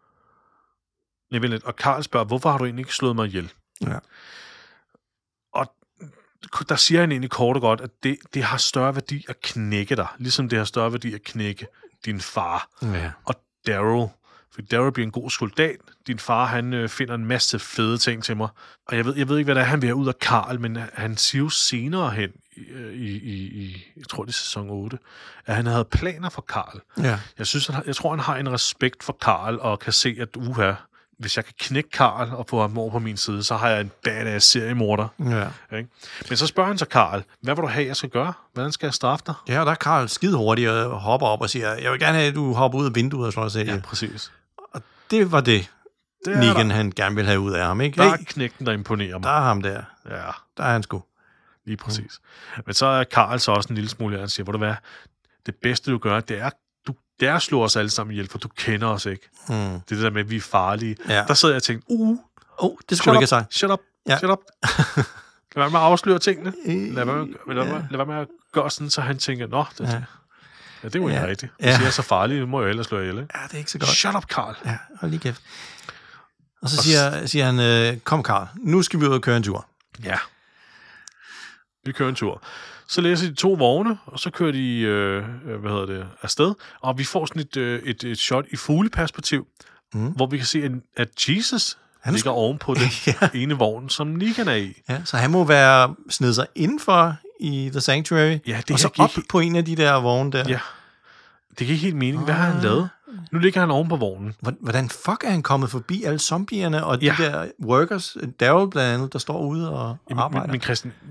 Og Carl spørger, hvorfor har du egentlig ikke slået mig ihjel? Ja. Og der siger han egentlig kort og godt, at det, det har større værdi at knække dig, ligesom det har større værdi at knække din far. Ja. Og Daryl, for Daryl bliver en god soldat. Din far, han øh, finder en masse fede ting til mig. Og jeg ved, jeg ved ikke, hvad det er, han vil have ud af Carl, men han siger jo senere hen, i, i, i jeg tror det er sæson otte, at han havde planer for Carl. Ja. Jeg, synes, han, jeg tror, han har en respekt for Carl, og kan se, at uha, hvis jeg kan knække Carl og få ham over på min side, så har jeg en badass seriemorder. Ja. Okay? Men så spørger han så Carl, hvad vil du have, jeg skal gøre? Hvordan skal jeg straffe dig? Ja, og der er Carl skide hurtigt og hopper op og siger, jeg vil gerne have, at du hopper ud af vinduet og slår sig. Ja, præcis. Og det var det, det Negan han gerne ville have ud af ham, ikke? Der er knægten, der imponerer mig. Der er ham der. Ja. Der er han sgu. Lige præcis. Mm. Men så er Carl så også en lille smule, han siger, hvor du hvad, det bedste du gør, det er Du, det er at slå os alle sammen ihjel, for du kender os ikke. Hmm. Det er det der med, at vi er farlige. Ja. Der sidder jeg og tænkte, uh, oh, det skulle du ikke have sagt. Shut up, ja. shut up. Lad være med at afsløre tingene. Lad være med, lad være, lad være med at gøre sådan, så han tænker, nå, det, ja. Ja, det er jo ikke ja. rigtigt. Hvis ja. jeg er så farlig, nu må jeg ellers slå ihjel. Ja, det er ikke så godt. Shut up, Carl. Ja, hold lige kæft. Og så og siger, siger han, øh, kom Carl, nu skal vi ud og køre en tur. Ja. Vi kører en tur. Så læser de to vogne, og så kører de, øh, hvad hedder det, afsted. Og vi får sådan et, øh, et, et shot i fugleperspektiv, mm. hvor vi kan se, at Jesus han ligger sk- oven på den ja. ene vogn, som Negan er i. Ja, så han må være snedet sig indenfor i The Sanctuary, ja, det og så op helt... på en af de der vogne der. Ja, det giver ikke helt mening. Hvad har han lavet? Nu ligger han oven på vognen. Hvordan fuck er han kommet forbi alle zombierne og de ja. der workers, Daryl blandt andet, der står ude og Jamen, arbejder? Men, men Christian,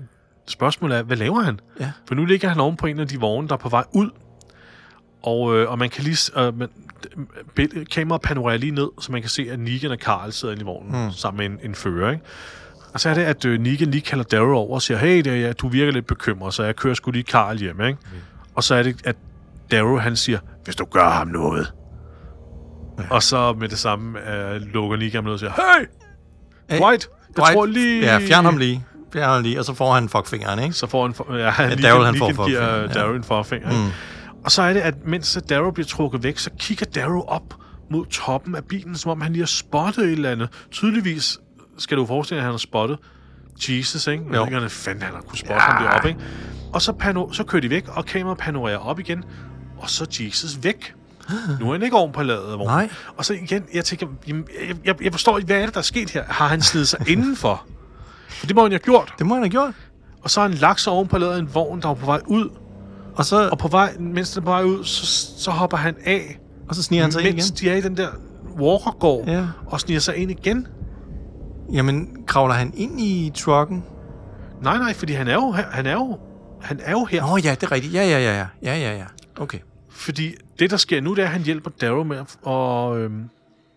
spørgsmålet er, hvad laver han? Ja. For nu ligger han oven på en af de vogne, der er på vej ud. Og, øh, og man kan lige... Øh, man, kameraet panorerer lige ned, så man kan se, at Negan og Carl sidder inde i vognen, mm. sammen med en, en fører, ikke? Og så er det, at øh, Negan lige kalder Daryl over og siger, hey, det er, ja, du virker lidt bekymret, så jeg kører sgu lige Carl hjem, ikke? Mm. Og så er det, at Daryl, han siger, hvis du gør ham noget. Ja. Og så med det samme øh, lukker Negan noget og siger, hey, hey Dwight, jeg Dwight, tror lige... Ja, fjern ham lige. Fjern ham lige, og så får han fuckfingeren, ikke? Så får han... For, ja, ja, Negan, Daryl, han Negan får giver ja. Daryl en forfinger, ikke? Mm. Og så er det, at mens Daryl bliver trukket væk, så kigger Daryl op mod toppen af bilen, som om han lige har spottet et eller andet. Tydeligvis skal du forestille dig, at han har spottet Jesus, ikke? Jeg ved ikke, fanden han har kunne spotte ja. ham deroppe, ikke? Og så, pano- så kører de væk, og kameraet panorerer op igen, og så er Jesus væk. Nu er han ikke oven på ladet af vognen. Og så igen, jeg tænker, jeg, jeg, jeg forstår ikke, hvad er det, der er sket her? Har han snedet sig indenfor? For det må han jo have gjort. Det må han have gjort. Og så har han lagt sig oven på ladet af en vogn, der var på vej ud. Og, så, og på vej, mens den er på vej ud, så, så hopper han af. Og så sniger han sig ind igen. Mens de er i den der walkergård, ja. og sniger sig ind igen. Jamen, kravler han ind i trucken? Nej, nej, fordi han er jo her. Han er jo, han er jo her. Åh oh, ja, det er rigtigt. Ja, ja, ja, ja. Ja, ja, ja. Okay. Fordi det, der sker nu, det er, at han hjælper Daryl med at og, øhm,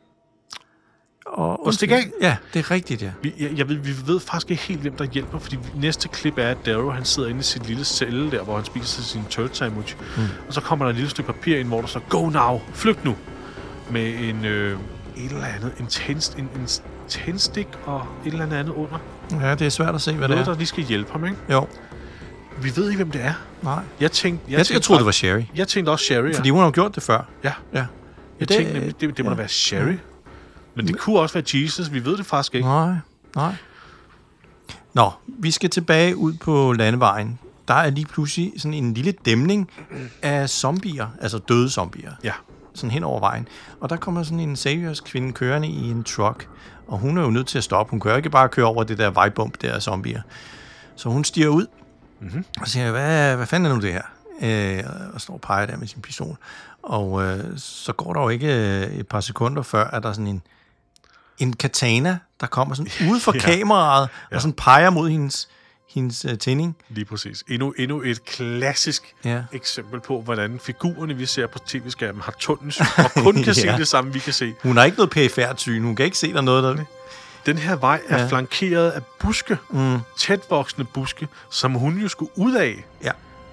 og, og stikke af. Ja, det er rigtigt, ja. Vi, jeg, jeg ved, vi ved faktisk ikke helt, hvem der hjælper, fordi næste klip er, at Daryl, han sidder inde i sin lille celle der, hvor han spiser sin turtle sandwich. Mm. Og så kommer der et lille stykke papir ind, hvor der står, go now, flygt nu. Med en, øh, et eller andet, en, tændst, en, en tændstik og et eller andet under. Ja, det er svært at se, hvad Noget, det er. der lige skal hjælpe ham, ikke? Jo. Vi ved ikke, hvem det er. Nej. Jeg tænkte... Jeg, jeg, tænkte, jeg troede, det var Sherry. Jeg tænkte også Sherry, ja. Fordi hun har gjort det før. Ja. Ja. Jeg det, tænkte, det, det, det må ja. da være Sherry. Men det kunne også være Jesus. Vi ved det faktisk ikke. Nej, nej. Nå, vi skal tilbage ud på landevejen. Der er lige pludselig sådan en lille dæmning af zombier, altså døde zombier. Ja. Sådan hen over vejen. Og der kommer sådan en Saviors kvinde kørende i en truck. Og hun er jo nødt til at stoppe. Hun kan ikke bare køre over det der vejbump der af zombier. Så hun stiger ud. Mm-hmm. Og siger, hvad, hvad fanden er nu det her? Øh, og står og peger der med sin pistol. Og øh, så går der jo ikke øh, et par sekunder før, at der er sådan en, en katana, der kommer sådan ude for ja. kameraet, ja. og sådan peger mod hendes, hendes uh, tænding. Lige præcis. Endnu, endnu et klassisk ja. eksempel på, hvordan figurerne, vi ser på tv-skærmen, har tunnelsyn, og kun kan ja. se det samme, vi kan se. Hun har ikke noget perifært syn. Hun kan ikke se der noget der. Den her vej er ja. flankeret af buske, mm. tætvoksende buske, som hun jo skulle ud af. Ja.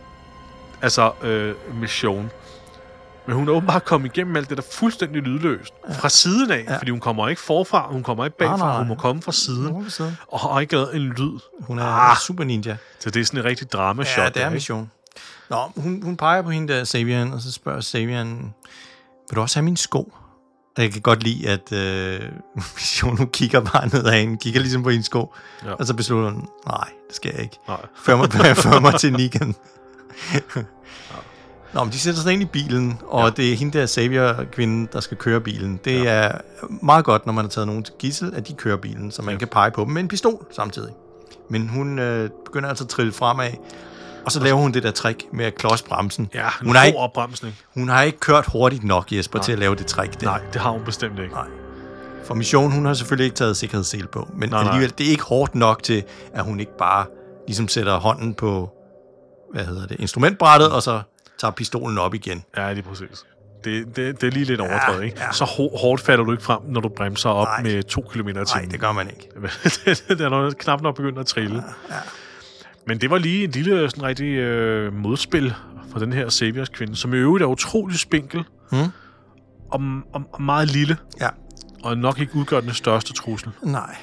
Altså, øh, mission. Men hun er åbenbart kommet igennem alt det der fuldstændig lydløst. Ja. Fra siden af, ja. fordi hun kommer ikke forfra, hun kommer ikke bagfra, nej, nej. hun må komme fra siden. Og har ikke lavet en lyd. Hun er ah. super ninja. Så det er sådan en rigtig drama-shot. Ja, det er mission. Nå, hun, hun peger på hende der, Savian, og så spørger Savian, vil du også have mine sko? Og jeg kan godt lide, at øh, Mission, hun kigger bare ned ad hende, kigger ligesom på hendes sko, ja. og så beslutter hun, nej, det skal jeg ikke. Før mig, før mig til Negan. ja. Nå, men de sætter sig ind i bilen, og ja. det er hende der Savior-kvinden, der skal køre bilen. Det ja. er meget godt, når man har taget nogen til gidsel, at de kører bilen, så man ja. kan pege på dem med en pistol samtidig. Men hun øh, begynder altså at trille fremad, og så laver hun det der trick med at klodse bremsen. Ja, en hun har ikke, opbremsning. Hun har ikke kørt hurtigt nok, Jesper, nej. til at lave det trick der. Nej, det har hun bestemt ikke. Nej. For Mission, hun har selvfølgelig ikke taget sikkerhedssele på, men nej, alligevel, nej. det er ikke hårdt nok til, at hun ikke bare ligesom sætter hånden på, hvad hedder det, instrumentbrættet, og så tager pistolen op igen. Ja, det er præcis. Det, det, det er lige lidt overdrevet, ja, ikke? Ja. Så hårdt falder du ikke frem, når du bremser op nej. med to kilometer i timen. Nej, det gør man ikke. det er noget, knap nok begyndt at trille. Ja, ja. Men det var lige en lille sådan rigtig øh, modspil for den her Saviors kvinde, som i øvrigt er utrolig spinkel hmm? og, og, og meget lille. Ja. Og nok ikke udgør den største trussel. Nej.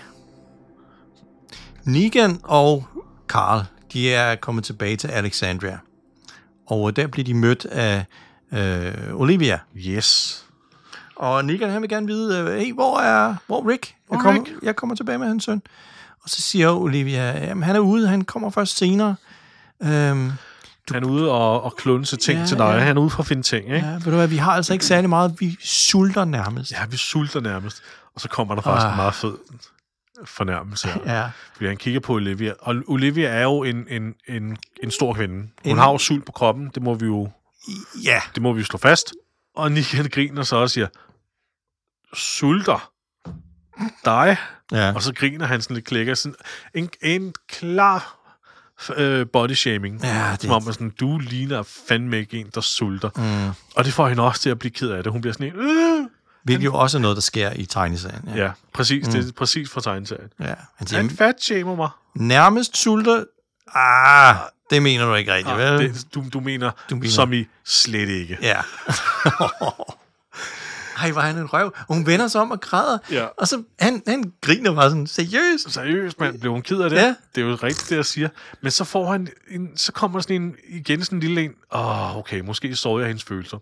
Negan og Carl, de er kommet tilbage til Alexandria. Og der bliver de mødt af øh, Olivia. Yes. Og Negan, han vil gerne vide, hey, hvor er, hvor er Rick? Jeg kommer, Rick? jeg kommer tilbage med hans søn. Og så siger Olivia, jamen han er ude, han kommer først senere. Øhm, du... Han er ude og, og klunse ting ja, til dig. Ja. Han er ude for at finde ting, ikke? Ja, ved du hvad, vi har altså ikke særlig meget. Vi sulter nærmest. Ja, vi sulter nærmest. Og så kommer der faktisk ah. en meget fed fornærmelse her. Ja. Fordi han kigger på Olivia. Og Olivia er jo en, en, en, en stor kvinde. Hun en... har jo sult på kroppen. Det må vi jo, ja. det må vi jo slå fast. Og Negan griner så og siger, sulter dig? Ja. Og så griner han sådan lidt klikker. Sådan en, en klar øh, body shaming. Ja, det... Som om, at sådan, du ligner fandme ikke en, der sulter. Mm. Og det får hende også til at blive ked af det. Hun bliver sådan en... Øh, Hvilket jo også er noget, der sker i tegneserien. Ja, ja præcis. Mm. Det er præcis fra tegneserien. Ja. Han siger, han fat shamer mig. Nærmest sulter... Ah, det mener du ikke rigtigt, ah, vel? Det, du, du, mener, du mener... som i slet ikke. Ja. Ej, var han en røv. Og hun vender sig om og græder. Ja. Og så han, han griner bare sådan, seriøst. Seriøst, mand. Blev hun ked af det? Ja. Det er jo rigtigt, det jeg siger. Men så får han en, så kommer sådan en, igen sådan en lille en. Åh, oh, okay, måske sårede jeg hendes følelser.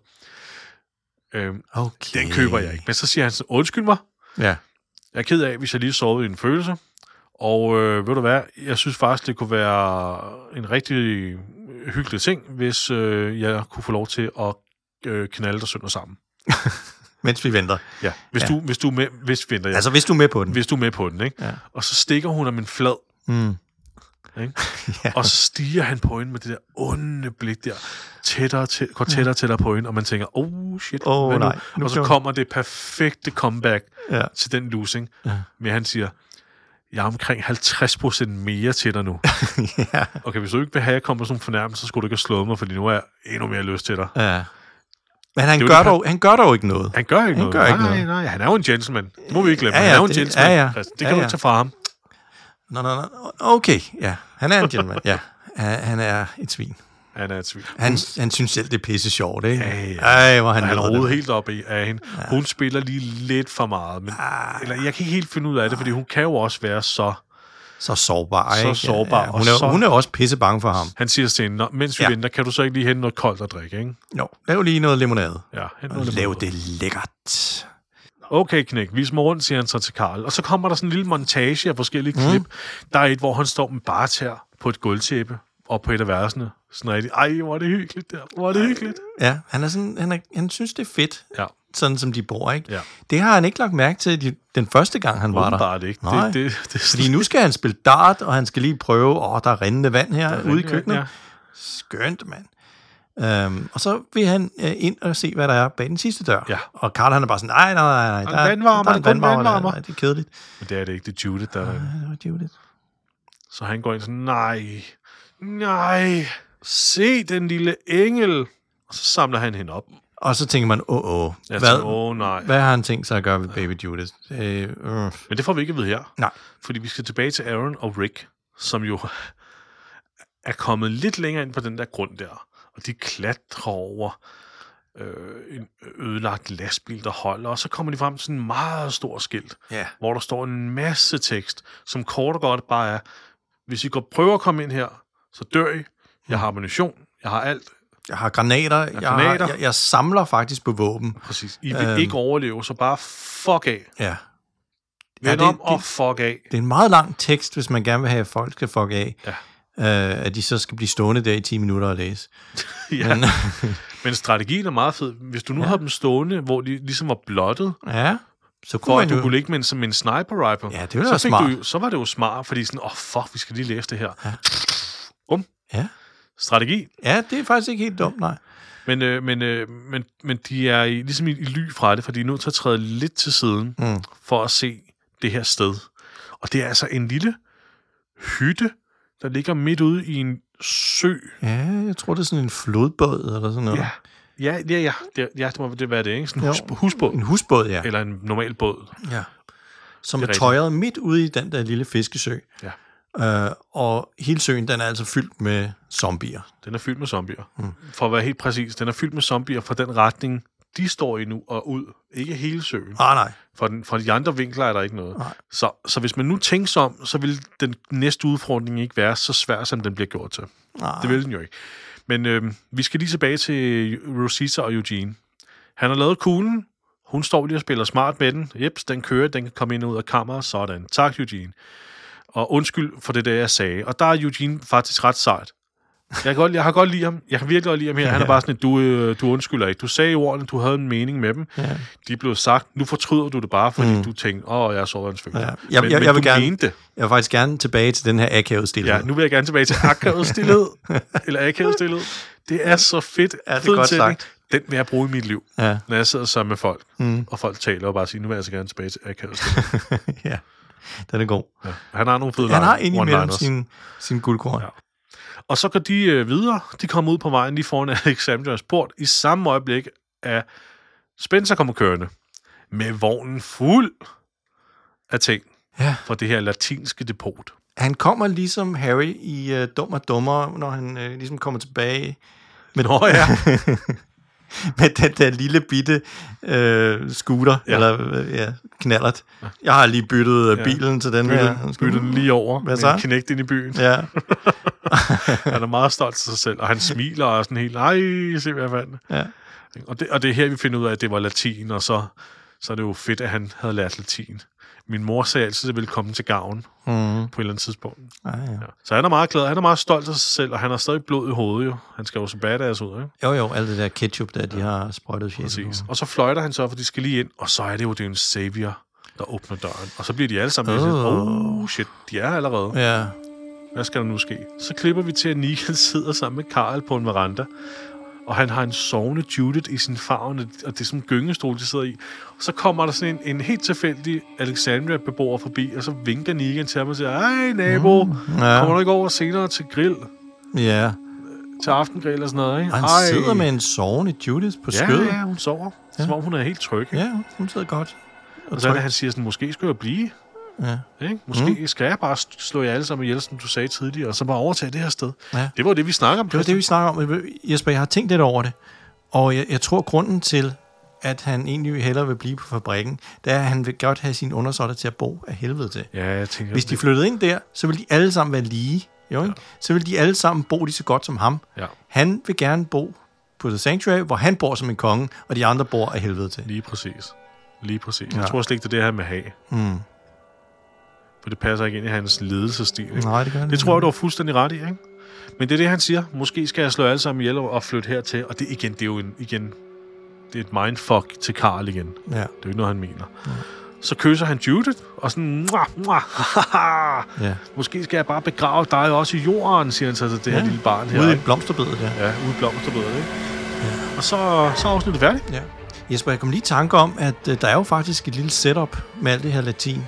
Øhm, okay. Den køber jeg ikke. Men så siger han sådan, undskyld mig. Ja. Jeg er ked af, hvis jeg lige sårede en følelse. Og øh, ved du hvad, jeg synes faktisk, det kunne være en rigtig hyggelig ting, hvis øh, jeg kunne få lov til at øh, knalde dig sønder sammen. Mens vi venter. Ja, hvis, ja. Du, hvis du er med, hvis vi venter, ja. Altså, hvis du er med på den. Hvis du er med på den, ikke? Ja. Og så stikker hun ham en flad. Mm. Ikke? Ja. Og så stiger han på hende med det der onde blik der, tættere, tæt, går tættere, ja. tættere på hende, og man tænker, oh shit, oh, nej. Nu og så kommer det perfekte comeback ja. til den losing, ja. men han siger, jeg er omkring halvtreds procent mere til dig nu. ja. Okay, hvis du ikke vil have, at jeg kommer sådan fornærmelse, så skulle du ikke have slået mig, fordi nu er jeg endnu mere lyst til dig. Ja. Men han gør, dog, han gør dog ikke noget. Han gør ikke han noget. Gør ikke nej, noget. nej, han er jo en gentleman. Det må vi ikke glemme. Ja, ja, han er jo en det, gentleman. Ja, ja. Det kan ja, du ja. ikke tage fra ham. Nå, nå, nå. Okay, ja. Han er en gentleman. Ja. Han er et svin. Han er et svin. Han, han synes selv, det er pisse sjovt, ikke? Ja, ja. Ej, hvor han, han er rodet helt op i af hende. Ja. Hun spiller lige lidt for meget. Men, ah. eller, jeg kan ikke helt finde ud af det, fordi hun kan jo også være så... Så sårbar, ikke? Så sårbar. Ja, ja. Hun, er, så, hun er også pisse bange for ham. Han siger til hende, mens vi ja. venter, kan du så ikke lige hente noget koldt at drikke, ikke? Jo, lav lige noget limonade. Ja, hent noget limonade. Lav det lækkert. Okay, knæk, vis mig rundt, siger han så til Karl. Og så kommer der sådan en lille montage af forskellige mm. klip. Der er et, hvor han står med bartær på et gulvtæppe og på et af versene. Sådan rigtig, ej, hvor er det hyggeligt der. Hvor er det hyggeligt. Ja, han, er sådan, han, er, han synes, det er fedt. Ja. Sådan som de bor, ikke? Ja. Det har han ikke lagt mærke til de, den første gang, han var der. Åbenbart ikke. Det, det, det, Fordi nu skal han spille dart, og han skal lige prøve, åh, oh, der er rindende vand her ude i køkkenet. Ja. Skønt, mand. Um, og så vil han uh, ind og se, hvad der er bag den sidste dør. Ja. Og Karl, han er bare sådan, nej, nej, nej, nej. Der er vandvarmer, der er kun vandvarmer. Det er kedeligt. Men det er det ikke, det er Judith, der er der. Ja, det var Judith. Så han går ind sådan, nej, nej, se den lille engel. Og så samler han hende op. Og så tænker man, åh, åh. Hvad, oh, nej. Hvad har han tænkt sig at gøre ved Baby Judith? Øh, øh. Men det får vi ikke at vide her. Nej. Fordi vi skal tilbage til Aaron og Rick, som jo er kommet lidt længere ind på den der grund der. Og de klatrer over øh, en ødelagt lastbil, der holder. Og så kommer de frem til sådan en meget stor skilt, yeah. hvor der står en masse tekst, som kort og godt bare er, hvis I går prøver at komme ind her, så dør I. Jeg har ammunition. Jeg har alt. Jeg har granater. Jeg, jeg, granater. Har, jeg, jeg samler faktisk på våben. Præcis. I vil øhm. ikke overleve, så bare fuck af. Ja. Vend ja, om og fuck af. Det er en meget lang tekst, hvis man gerne vil have, at folk skal fuck af. Ja. Uh, at de så skal blive stående der i ti minutter og læse. ja. Men, Men strategien er meget fed. Hvis du nu ja. har dem stående, hvor de ligesom var blottet, ja. så kunne for man at du jo... kunne ligge med en, som en sniper rifle, ja, det ville være smart. Du, så var det jo smart, fordi sådan, åh oh, fuck, vi skal lige læse det her. Ja. Um. Ja. Strategi. Ja, det er faktisk ikke helt dumt, nej. Men, øh, men, øh, men, men de er i, ligesom i, i ly fra det, for de er nødt til at træde lidt til siden, mm. for at se det her sted. Og det er altså en lille hytte, der ligger midt ude i en sø. Ja, jeg tror, det er sådan en flodbåd eller sådan noget. Ja, ja, ja, ja. Det, ja det må det være det, ikke? Sådan en hus, husbåd. En husbåd, ja. Eller en normal båd. Ja. Som er, er tøjet midt ude i den der lille fiskesø. Ja. Uh, og hele søen, den er altså fyldt med zombier. Den er fyldt med zombier. Mm. For at være helt præcis, den er fyldt med zombier fra den retning, de står i nu og ud. Ikke hele søen. Ah, nej. For, den, for de andre vinkler er der ikke noget. Så, så hvis man nu tænker sig om, så vil den næste udfordring ikke være så svær, som den bliver gjort til. Ah. Det vil den jo ikke. Men øh, vi skal lige tilbage til Rosita og Eugene. Han har lavet kuglen. Hun står lige og spiller smart med den. Jeps, den kører, den kan komme ind og ud af kammeret. Sådan. Tak, Eugene. Og undskyld for det der, jeg sagde. Og der er Eugene faktisk ret sejt. Jeg, kan godt, jeg har godt lide ham. Jeg kan virkelig godt lide ham her. Han er bare sådan, du, øh, du undskylder ikke. Du sagde ordene, du havde en mening med dem. Ja. De blev sagt. Nu fortryder du det bare, fordi mm. du tænkte, åh, oh, jeg er sårvandsfølelse. Ja. Jeg, men, jeg, men jeg, vil du gerne, mente det. Jeg vil faktisk gerne tilbage til den her akavet stillhed. Ja, nu vil jeg gerne tilbage til akavet stillhed. eller akavet stillhed. Det er så fedt. Ja, det er godt sagt. Den vil jeg bruge i mit liv, ja. når jeg sidder sammen med folk. Mm. Og folk taler og bare siger, nu vil jeg så gerne tilbage til akavet stillhed. Ja, den er god. Ja. Han har nogle fede Han har indimellem sin, sin guldkorn. Ja. Og så går de øh, videre. De kommer ud på vejen lige foran Alexandras port. I samme øjeblik er Spencer kommer kørende med vognen fuld af ting Ja. fra det her latinske depot. Han kommer ligesom Harry i uh, Dum og Dummere, når han uh, ligesom kommer tilbage med, Nå ja. med den der lille bitte uh, scooter, Ja. ja. eller uh, ja, knallert. Jeg har lige byttet uh, Ja. bilen til den Bytte, her. bytte den lige over Hvad med så? en knægt ind i byen. Ja. Han er meget stolt af sig selv, og han smiler og er sådan helt, ej, se hvad jeg fandt. Ja. Og det, og det er her, vi finder ud af, at det var latin, og så, så er det jo fedt, at han havde lært latin. Min mor sagde altid, at det ville komme til gavn Mm. på et eller andet tidspunkt. Ah, ja. Ja. Så han er meget glad, han er meget stolt af sig selv, og han har stadig blod i hovedet jo. Han skal jo så badass ud, ikke? Jo, jo, alt det der ketchup, der de har sprøjtet fjeset. Præcis. Og så fløjter han så, for de skal lige ind, og så er det jo det er en savior, der åbner døren. Og så bliver de alle sammen lidt Åh. sådan, oh shit, de er her allerede. Ja. Hvad skal der nu ske? Så klipper vi til, at Negan sidder sammen med Carl på en veranda, og han har en sovende Judith i sin favn, og det er sådan en gyngestol, de sidder i. Og så kommer der sådan en, en helt tilfældig Alexandria-beboer forbi, og så vinker Negan til ham og siger, ej nabo, mm, ja. kommer du ikke over senere til grill? Ja. Til aftengrill og sådan noget, ikke? Og han Ej. sidder med en sovende Judith på Ja, skødet. ja, hun sover. Ja. Som om hun er helt tryg. Ikke? Ja, hun sidder godt. Og så er det, han siger sådan, måske skal jeg blive. Ja. Ikke? Måske mm. skal jeg bare slå jer alle sammen ihjel, som du sagde tidligere, og så bare overtage det her sted. Ja. Det var det, vi snakker om. Det var det, vi snakker om. Jesper, jeg har tænkt lidt over det. Og jeg, jeg tror, grunden til, at han egentlig hellere vil blive på fabrikken, det er, at han vil godt have sine undersåtter til at bo af helvede til. Ja, jeg tænker... Hvis de flyttede ind der, så vil de alle sammen være lige. Jo, ikke? Ja. Så vil de alle sammen bo lige så godt som ham. Ja. Han vil gerne bo på The Sanctuary, hvor han bor som en konge, og de andre bor af helvede til. Lige præcis. Lige præcis. Ja. Jeg tror slet ikke, det er det her med have. Mm. For det passer ikke ind i hans ledelsesstil. Ikke? Nej, det gør det. Det tror jeg, du har fuldstændig ret i, ikke? Men det er det, han siger. Måske skal jeg slå alle sammen ihjel og flytte hertil. Og det igen, det er jo en, igen, det er et mindfuck til Carl igen. Ja. Det er jo ikke noget, han mener. Ja. Så kysser han Judith, og sådan, muah, muah, ja. Måske skal jeg bare begrave dig også i jorden, siger han så til det her ja. lille barn her. Ude i ikke? blomsterbedet, ja. Ja, ude i blomsterbedet, ikke? Ja. Og så, så er afsnittet færdigt. Ja. Jesper, jeg kom lige i tanke om, at uh, der er jo faktisk et lille setup med alt det her latin.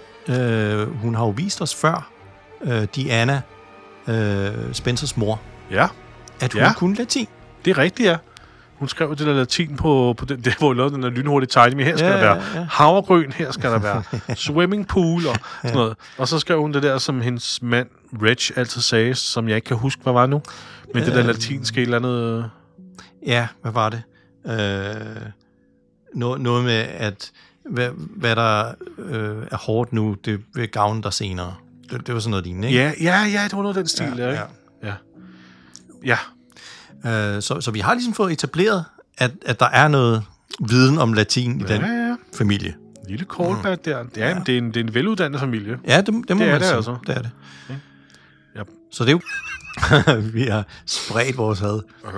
Uh, hun har jo vist os før, uh, Diana, uh, Spencers mor, Ja. at hun Ja. kunne latin. Det er rigtigt, ja. Hun skrev det der latin på, på den, der, hvor hun lavede den der lynhurtige tegning. Her skal Ja, der være ja, ja. havregryn, her skal der være swimming pool og sådan noget. Og så skrev hun det der, som hendes mand Reg altid sagde, som jeg ikke kan huske, hvad var nu. Men det der Øh. latinske et eller andet... Ja, hvad var det? Uh, noget, noget med, at hvad, hvad der uh, er hårdt nu, det vil gavne dig senere. Det, det var sådan noget lignende, ikke? Ja, ja, ja, det var noget af den stil, Ja, der, ikke? ja. Ja. Ja. Uh, så, så vi har ligesom fået etableret, at, at der er noget viden om latin i Ja, den ja. familie. Lille callback der. Ja, ja. Men det, er en, det er en veluddannet familie. Ja, det, det må Det man er det sige. altså. Det er det. Ja. Så det er jo... vi har spredt vores had.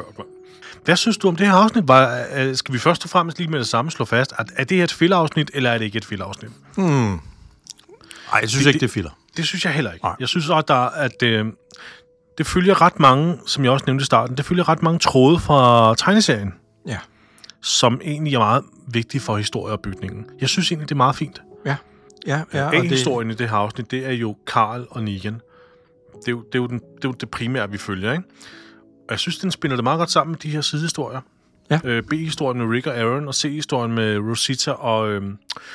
Hvad synes du om det her afsnit? Var, øh, skal vi først og fremmest lige med det samme slå fast, at er det her et filler-afsnit, eller er det ikke et filler-afsnit? Hmm. Ej, jeg synes Det- ikke, det er filler. Det synes jeg heller ikke. Nej. Jeg synes også, at, der, at øh, det følger ret mange, som jeg også nævnte i starten, det følger ret mange tråde fra tegneserien, Ja. som egentlig er meget vigtige for historieopbygningen. Jeg synes egentlig, det er meget fint. Ja. Ja, ja. Ja, og det, historien i det her afsnit, det er jo Carl og Negan. Det er jo det, er jo den, det, er jo det primære, vi følger, ikke? Og jeg synes, den spiller det meget godt sammen med de her sidehistorier. Ja. Øh, B-historien med Rick og Aaron, og C-historien med Rosita og... Øh,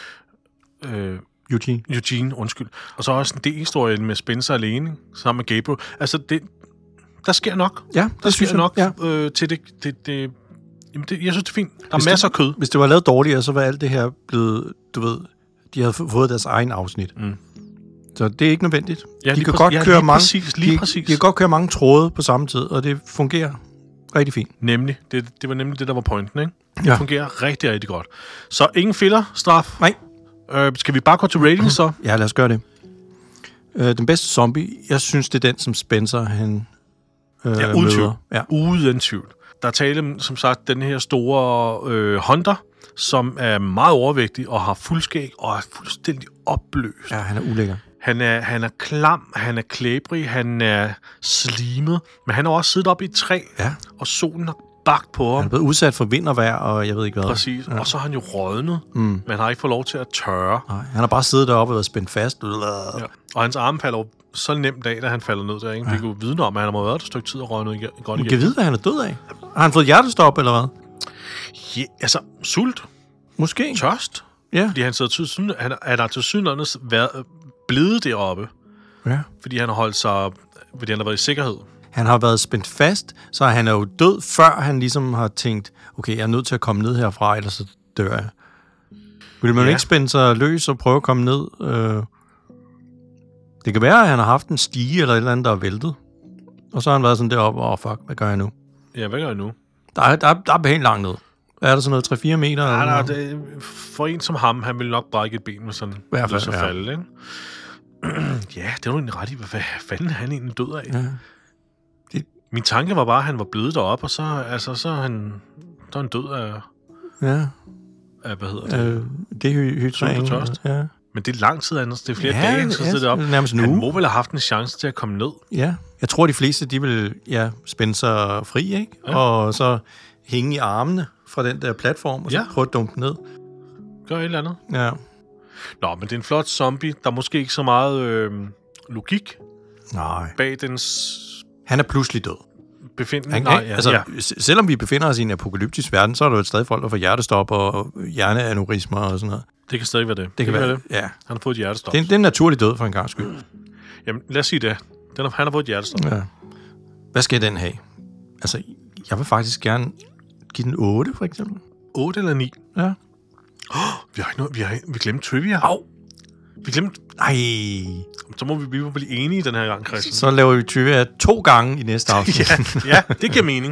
øh, Eugene. Eugene, undskyld. Og så også en D-historie med Spencer alene, sammen med Gabriel. Altså, det, der sker nok. Ja, Der det synes sker jeg. nok Ja. øh, til det. det, det jamen, det, jeg synes, det er fint. Der er Hvis masser det- af kød. Hvis det var lavet dårligere, så var alt det her blevet, du ved, de havde fået deres egen afsnit. Mm. Så det er ikke nødvendigt. Ja, de lige kan præ- godt ja, køre lige mange, præcis, lige de, præcis. de kan godt køre mange tråde på samme tid, og det fungerer rigtig fint. Nemlig. Det, det var nemlig det, der var pointen, ikke? Det Ja. fungerer rigtig, rigtig godt. Så ingen filler, straf. Nej. Øh, skal vi bare gå til rating så? Ja, lad os gøre det. Øh, den bedste zombie, jeg synes, det er den, som Spencer, han øh, Ja, uden tvivl. møder. Ja. Uden tvivl. Der er tale om, som sagt, den her store øh, hunter, som er meget overvægtig og har fuldskæg og er fuldstændig opløst. ja, han er ulækker. Han er, han er klam, han er klæbrig, han er slimet, men han har også siddet op i et træ, Ja. og solen har bagt på Han er ham. blevet udsat for vind og vejr, og jeg ved ikke hvad. Præcis. Ja. Og så har han jo rådnet, Mm. men han har ikke fået lov til at tørre. Nej, han har bare siddet deroppe og været spændt fast. Ja. Og hans arme falder jo så nemt af, da han falder ned der, ikke? Ja. Vi kunne vide om, at han har været et stykke tid og røget noget godt igen. Kan vide, hvad han er død af? Har han fået hjertestop, eller hvad? Ja, altså, sult. Måske. Tørst. Ja. Fordi han, sidder til, han, han har til synligheden været blevet deroppe. Ja. Fordi han har holdt sig... Fordi han har været i sikkerhed. Han har været spændt fast, så han er jo død, før han ligesom har tænkt, okay, jeg er nødt til at komme ned herfra, ellers så dør jeg. Vil man ja. ikke spænde sig løs og prøve at komme ned? Øh... Det kan være, at han har haft en stige eller et eller andet, der er væltet. Og så har han været sådan deroppe, åh oh, fuck, hvad gør jeg nu? Ja, hvad gør jeg nu? Der er, der er, der er pænt langt ned. Er der sådan noget tre fire meter? Ja, nej, det, for en som ham, han ville nok brække et ben med sådan hvert så ja. falde, ikke? Ja, det var egentlig ret i. Hvad fanden er han egentlig død af? Ja. Det... Min tanke var bare, at han var blevet deroppe, og så, altså, så er han, så er han død af... Ja. Af, hvad hedder det? Øh, det er hydrering. Tørst. Ja. Men det er lang tid andet. Det er flere ja, dage, han så ja, sidder deroppe. Han må vel have haft en chance til at komme ned. Ja. Jeg tror, de fleste, de vil ja, spænde sig fri, ikke? Ja. Og så hænge i armene fra den der platform, og så ja. prøve at dumpe ned. Gør et eller andet. Ja. Nå, men det er en flot zombie. Der er måske ikke så meget øh, logik Nej. bag dens... Han er pludselig død. Befinden. Han, Nej, ja, altså, ja. Selvom vi befinder os i en apokalyptisk verden, så er der jo et stadig folk, der får hjertestop og hjerneaneurismer og sådan noget. Det kan stadig være det. Det, det kan, kan være det. Ja. Han har fået et hjertestop. Det er, det er en naturlig død for en gang skyld. Jamen, lad os sige det. Den har, han har fået et hjertestop. Ja. Hvad skal den have? Altså, jeg vil faktisk gerne give den otte, for eksempel. otte eller ni? Ja. Oh, vi har ikke noget, vi har vi glemte trivia. Au! Vi glemte... Nej. Så må vi blive, blive enige den her gang, Christian. Så laver vi trivia to gange i næste afsnit. ja, ja, det giver mening.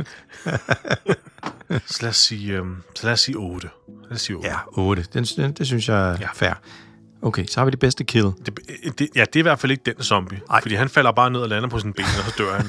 Så lad os sige, um, så lad os sige otte. Lad os sige otte. Ja, otte. Den, den, det synes jeg er ja. fair. Okay, så har vi det bedste kill. Det, det, ja, det er i hvert fald ikke den zombie. Ej. Fordi han falder bare ned og lander på sin ben, og så dør han.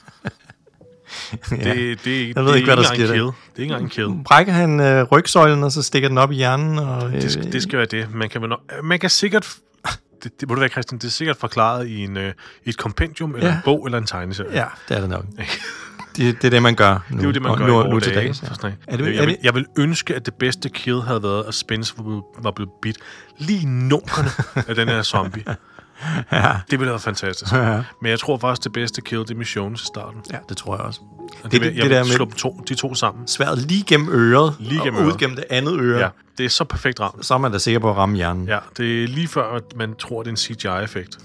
ja. det, det, jeg ved det ikke, hvad der sker der. Det er ikke engang en kill. Brækker han øh, rygsøjlen, og så stikker den op i hjernen? Og, øh, det, skal, det skal være det. Man kan, man kan sikkert... Det, det må du være, Christian. Det er sikkert forklaret i en, øh, et kompendium, eller ja. en bog, eller en tegneserie. Ja, det er det nok. det, det er det, man gør nu. Det er jo det, man gør nu, i nu til dage. dags. Ja. Er det, jeg, vil, jeg vil ønske, at det bedste kill havde været, at Spence var blevet, var blevet bidt lige i nunkerne af den her zombie. Ja. Det ville have været fantastisk. Ja. Men jeg tror faktisk, det bedste kill, det er missionen til starten. Ja, det tror jeg også. Og det, det, det, jeg det vil slå to, de to sammen. Sværet lige gennem øret, lige gennem og øret. ud gennem det andet øre. Ja, det er så perfekt ramt. Så er man da sikker på at ramme hjernen. Ja, det er lige før, at man tror, det er en C G I-effekt.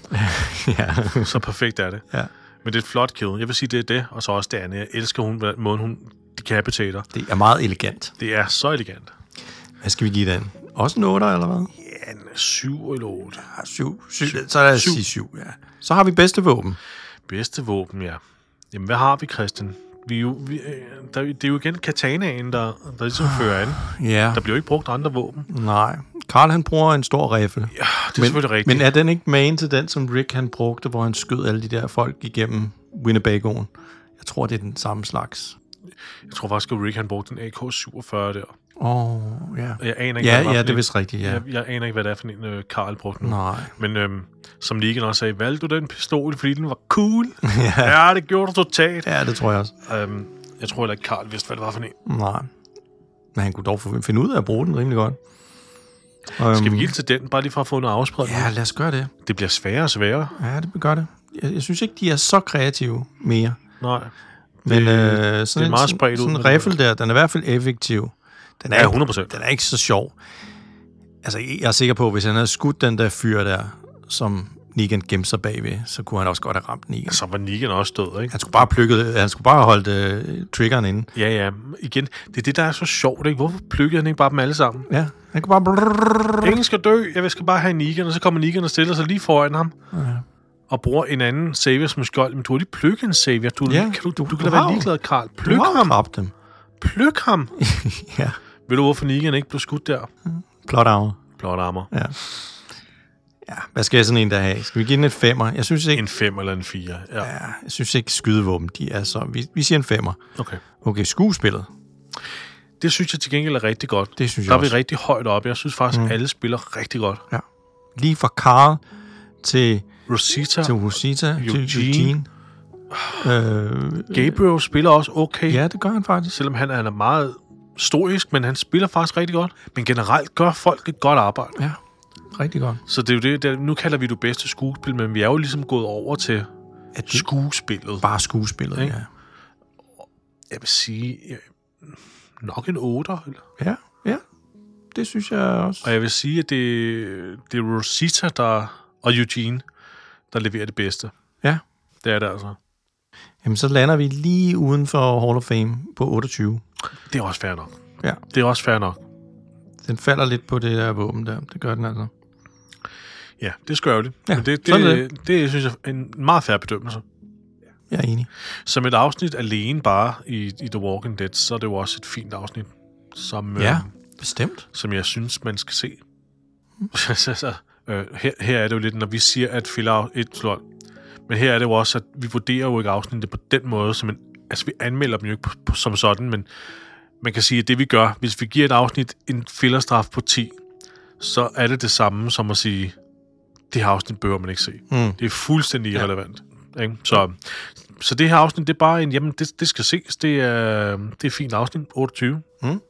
ja. Så perfekt er det. Ja. Men det er et flot kill. Jeg vil sige, det er det, og så også det andet. Jeg elsker hun, måden hun decapitator. Det er meget elegant. Det er så elegant. Hvad skal vi give den? Også en otter, eller hvad? Ja, en syv eller otte. Ja, syv. syv. Så er det sige syv, ja. Så har vi bedste våben. Bedste våben, ja. Jamen, hvad har vi, Christian? Vi er jo, vi, der, det er jo igen katanaen, der, der ligesom fører an. Ja. Der bliver jo ikke brugt andre våben. Nej. Karl, han bruger en stor riffel. Ja, det er men, selvfølgelig rigtigt. Men er den ikke magen til den, som Rick han brugte, hvor han skød alle de der folk igennem Winnebagoen? Jeg tror, det er den samme slags. Jeg tror faktisk, at Rick han brugte en A K syvogfyrre der. Åh, oh, ja. Jeg aner ikke, ja, hvad ja, det er vist rigtigt, ja. Jeg, jeg aner ikke, hvad det er for en, uh, Karl brugte nu. Nej. Men øhm, som Negan også sagde, valgte du den pistol, fordi den var cool? ja. ja, det gjorde du totalt. Ja, det tror jeg også. Øhm, jeg tror heller ikke, Karl vidste, hvad det var for en. Nej. Men han kunne dog finde ud af at bruge den rimelig godt. Um, Skal vi give til den, bare lige for at få noget afspredt? Ja, lad os gøre det. Det bliver sværere og sværere. Ja, det gør det. Jeg, jeg synes ikke, de er så kreative mere. Nej. Men det, øh, sådan det er meget spredt sådan ud. en riffel der, den er i hvert fald effektiv. Den er, ja, hundrede procent. Den er ikke så sjov. Altså, jeg er sikker på, at hvis han havde skudt den der fyr der, som Negan gemte sig bagved, så kunne han også godt have ramt Negan. Så var Negan også død, ikke? Han skulle bare plukket, han skulle bare have holdt uh, triggeren inde. Ja, ja. Igen, det er det, der er så sjovt, ikke? Hvorfor plukkede han ikke bare dem alle sammen? Ja, han kunne bare... Ingen skal dø, jeg skal bare have Negan, og så kommer Negan og stiller sig lige foran ham. Ja. Og bruger en anden savior som skjold. Men du har lige plukket en savior. Du, ja, kan, du, du, du, du kan da være ligeglad, Karl. Pluk ham. Ramt dem. Pluk ham. ja. Ved du, hvorfor Negan ikke blev skudt der? Plot armor. Plot armor. Ja. Ja, hvad skal jeg sådan en der have? Skal vi give den et femmer? Jeg synes ikke... En fem eller en fire, ja. Ja, jeg synes ikke skydevåben, de er så... Vi, vi siger en femmer. Okay. Okay, skuespillet. Det synes jeg til gengæld er rigtig godt. Det synes jeg Der er også. vi rigtig højt oppe. Jeg synes faktisk, mm. alle spiller rigtig godt. Ja. Lige fra Carl til... Rosita. Til Rosita. Eugene. Til Eugene. Øh, Gabriel spiller også okay. Ja, det gør han faktisk. Selvom han er meget stoisk, men han spiller faktisk rigtig godt. Men generelt gør folk et godt arbejde. Ja. rigtig godt. Så det er jo det, der, nu kalder vi det bedste skuespil, men vi er jo ligesom gået over til Er det skuespillet. bare skuespillet, Ikke? ja. Jeg vil sige, ja, nok en otter. Eller? Ja, ja. Det synes jeg også. Og jeg vil sige, at det, det er Rosita der, og Eugene, der leverer det bedste. Ja. Det er det altså. Jamen, så lander vi lige uden for Hall of Fame på otteogtyve. Det er også fair nok. Ja. Det er også fair nok. Den falder lidt på det der våben der. Det gør den altså. Ja, det er skørligt. Ja, Men det, sådan er det, det, det synes jeg er en meget fair bedømmelse. Jeg er enig. Som et afsnit alene bare i, i The Walking Dead, så er det jo også et fint afsnit, som, Ja, øh, bestemt. som jeg synes, man skal se. så, øh, her, her er det jo lidt, når vi siger, at filler et slot. Men her er det jo også, at vi vurderer jo ikke afsnittet på den måde, som en, altså vi anmelder dem jo ikke på, på, som sådan, men man kan sige, at det vi gør, hvis vi giver et afsnit en fillerstraf på ti, så er det det samme som at sige, det her afsnit bør man ikke se. Mm. Det er fuldstændig irrelevant. Ja. Ikke? Så, så det her afsnit, det er bare en, jamen det, det skal ses, det er, det er et fint afsnit, otteogtyve. Mm.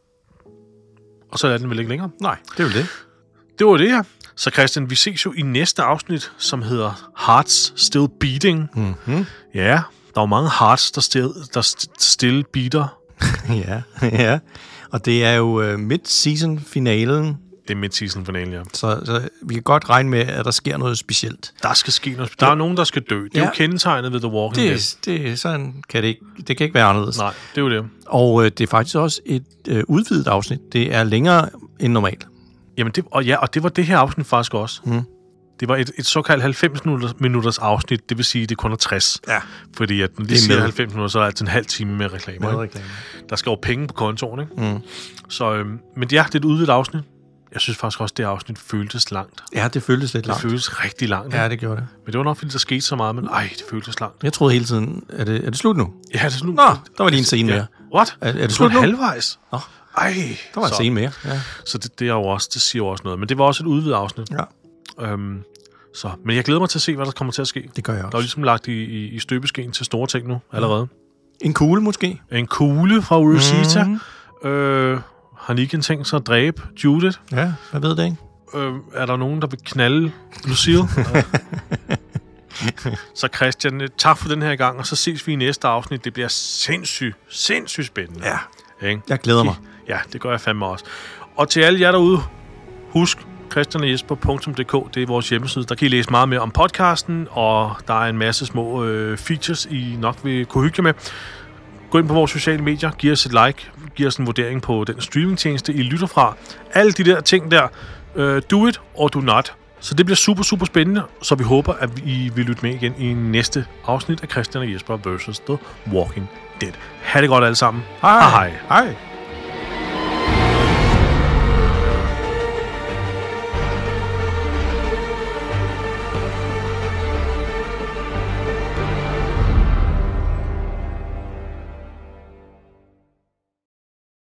Og så er den vel ikke længere. Nej, det er jo det. Det var det her. Så Christian, vi ses jo i næste afsnit, som hedder Hearts Still Beating. Mm-hmm. Ja, der er jo mange hearts, der still, der st- still beater. ja, ja. Og det er jo uh, mid-season-finalen, Det er mid-season-finalen, ja. så, så vi kan godt regne med, at der sker noget specielt. Der skal ske noget. Der er nogen, der skal dø. Det er Ja. jo kendetegnet ved The Walking Dead. Det, det, sådan kan det, ikke, det kan ikke være anderledes. Nej, det er jo det. Og øh, det er faktisk også et øh, udvidet afsnit. Det er længere end normalt. Jamen, det, og ja, og det var det her afsnit faktisk også. Mm. Det var et, et såkaldt halvfems minutters afsnit, det vil sige, det kun er tres. Ja. Fordi at når de Det er siger med. halvfems minutter, så er det altid en halv time med reklamer. Med Ikke? reklamer. Der skal jo penge på kontoen, ikke? Mm. Så, øhm, men ja, det er et udvidet afsnit. Jeg synes faktisk også, det her afsnit føltes langt. Ja, det føltes lidt Det langt. føltes rigtig langt. Ja, Ja. det gjorde det. Men det var nok, fordi der skete så meget, men ej, det føltes langt. Jeg troede hele tiden, er det, er det slut nu? Ja, det er slut. Nå, der var lige en scene mere. What? Er, er det Du slut er nu? halvvejs? Nå, Ej. der var en så, scene mere. Ja. Så det, det, er jo også, det siger jo også noget. Men det var også et udvidet afsnit. ja, Øhm, så. Men jeg glæder mig til at se, hvad der kommer til at ske. det gør jeg Der er også. jo ligesom lagt i, i, i støbeskeen til store ting nu allerede. En kugle måske? En kugle fra Rosita. Mhm. Øh, har Negan tænkt sig at dræbe Judith? Ja, jeg ved det ikke. Øh, er der nogen, der vil knalde Lucille? Så Christian, tak for den her gang, og så ses vi i næste afsnit. Det bliver sindssygt, sindssygt spændende. Ja, Ikke? jeg glæder mig. Ja, det gør jeg fandme også. Og til alle jer derude, husk christian og jesper punktum d k, det er vores hjemmeside. Der kan I læse meget mere om podcasten, og der er en masse små øh, features, I nok vil kunne hygge jer med. Gå ind på vores sociale medier, giv os et like, giv os en vurdering på den streamingtjeneste, I lytter fra. Alle de der ting der, øh, do it or do not. Så det bliver super, super spændende, så vi håber, at I vil lytte med igen i næste afsnit af Christian og Jesper versus. The Walking Dead. Ha' det godt alle sammen. Hej. Hej. Hej.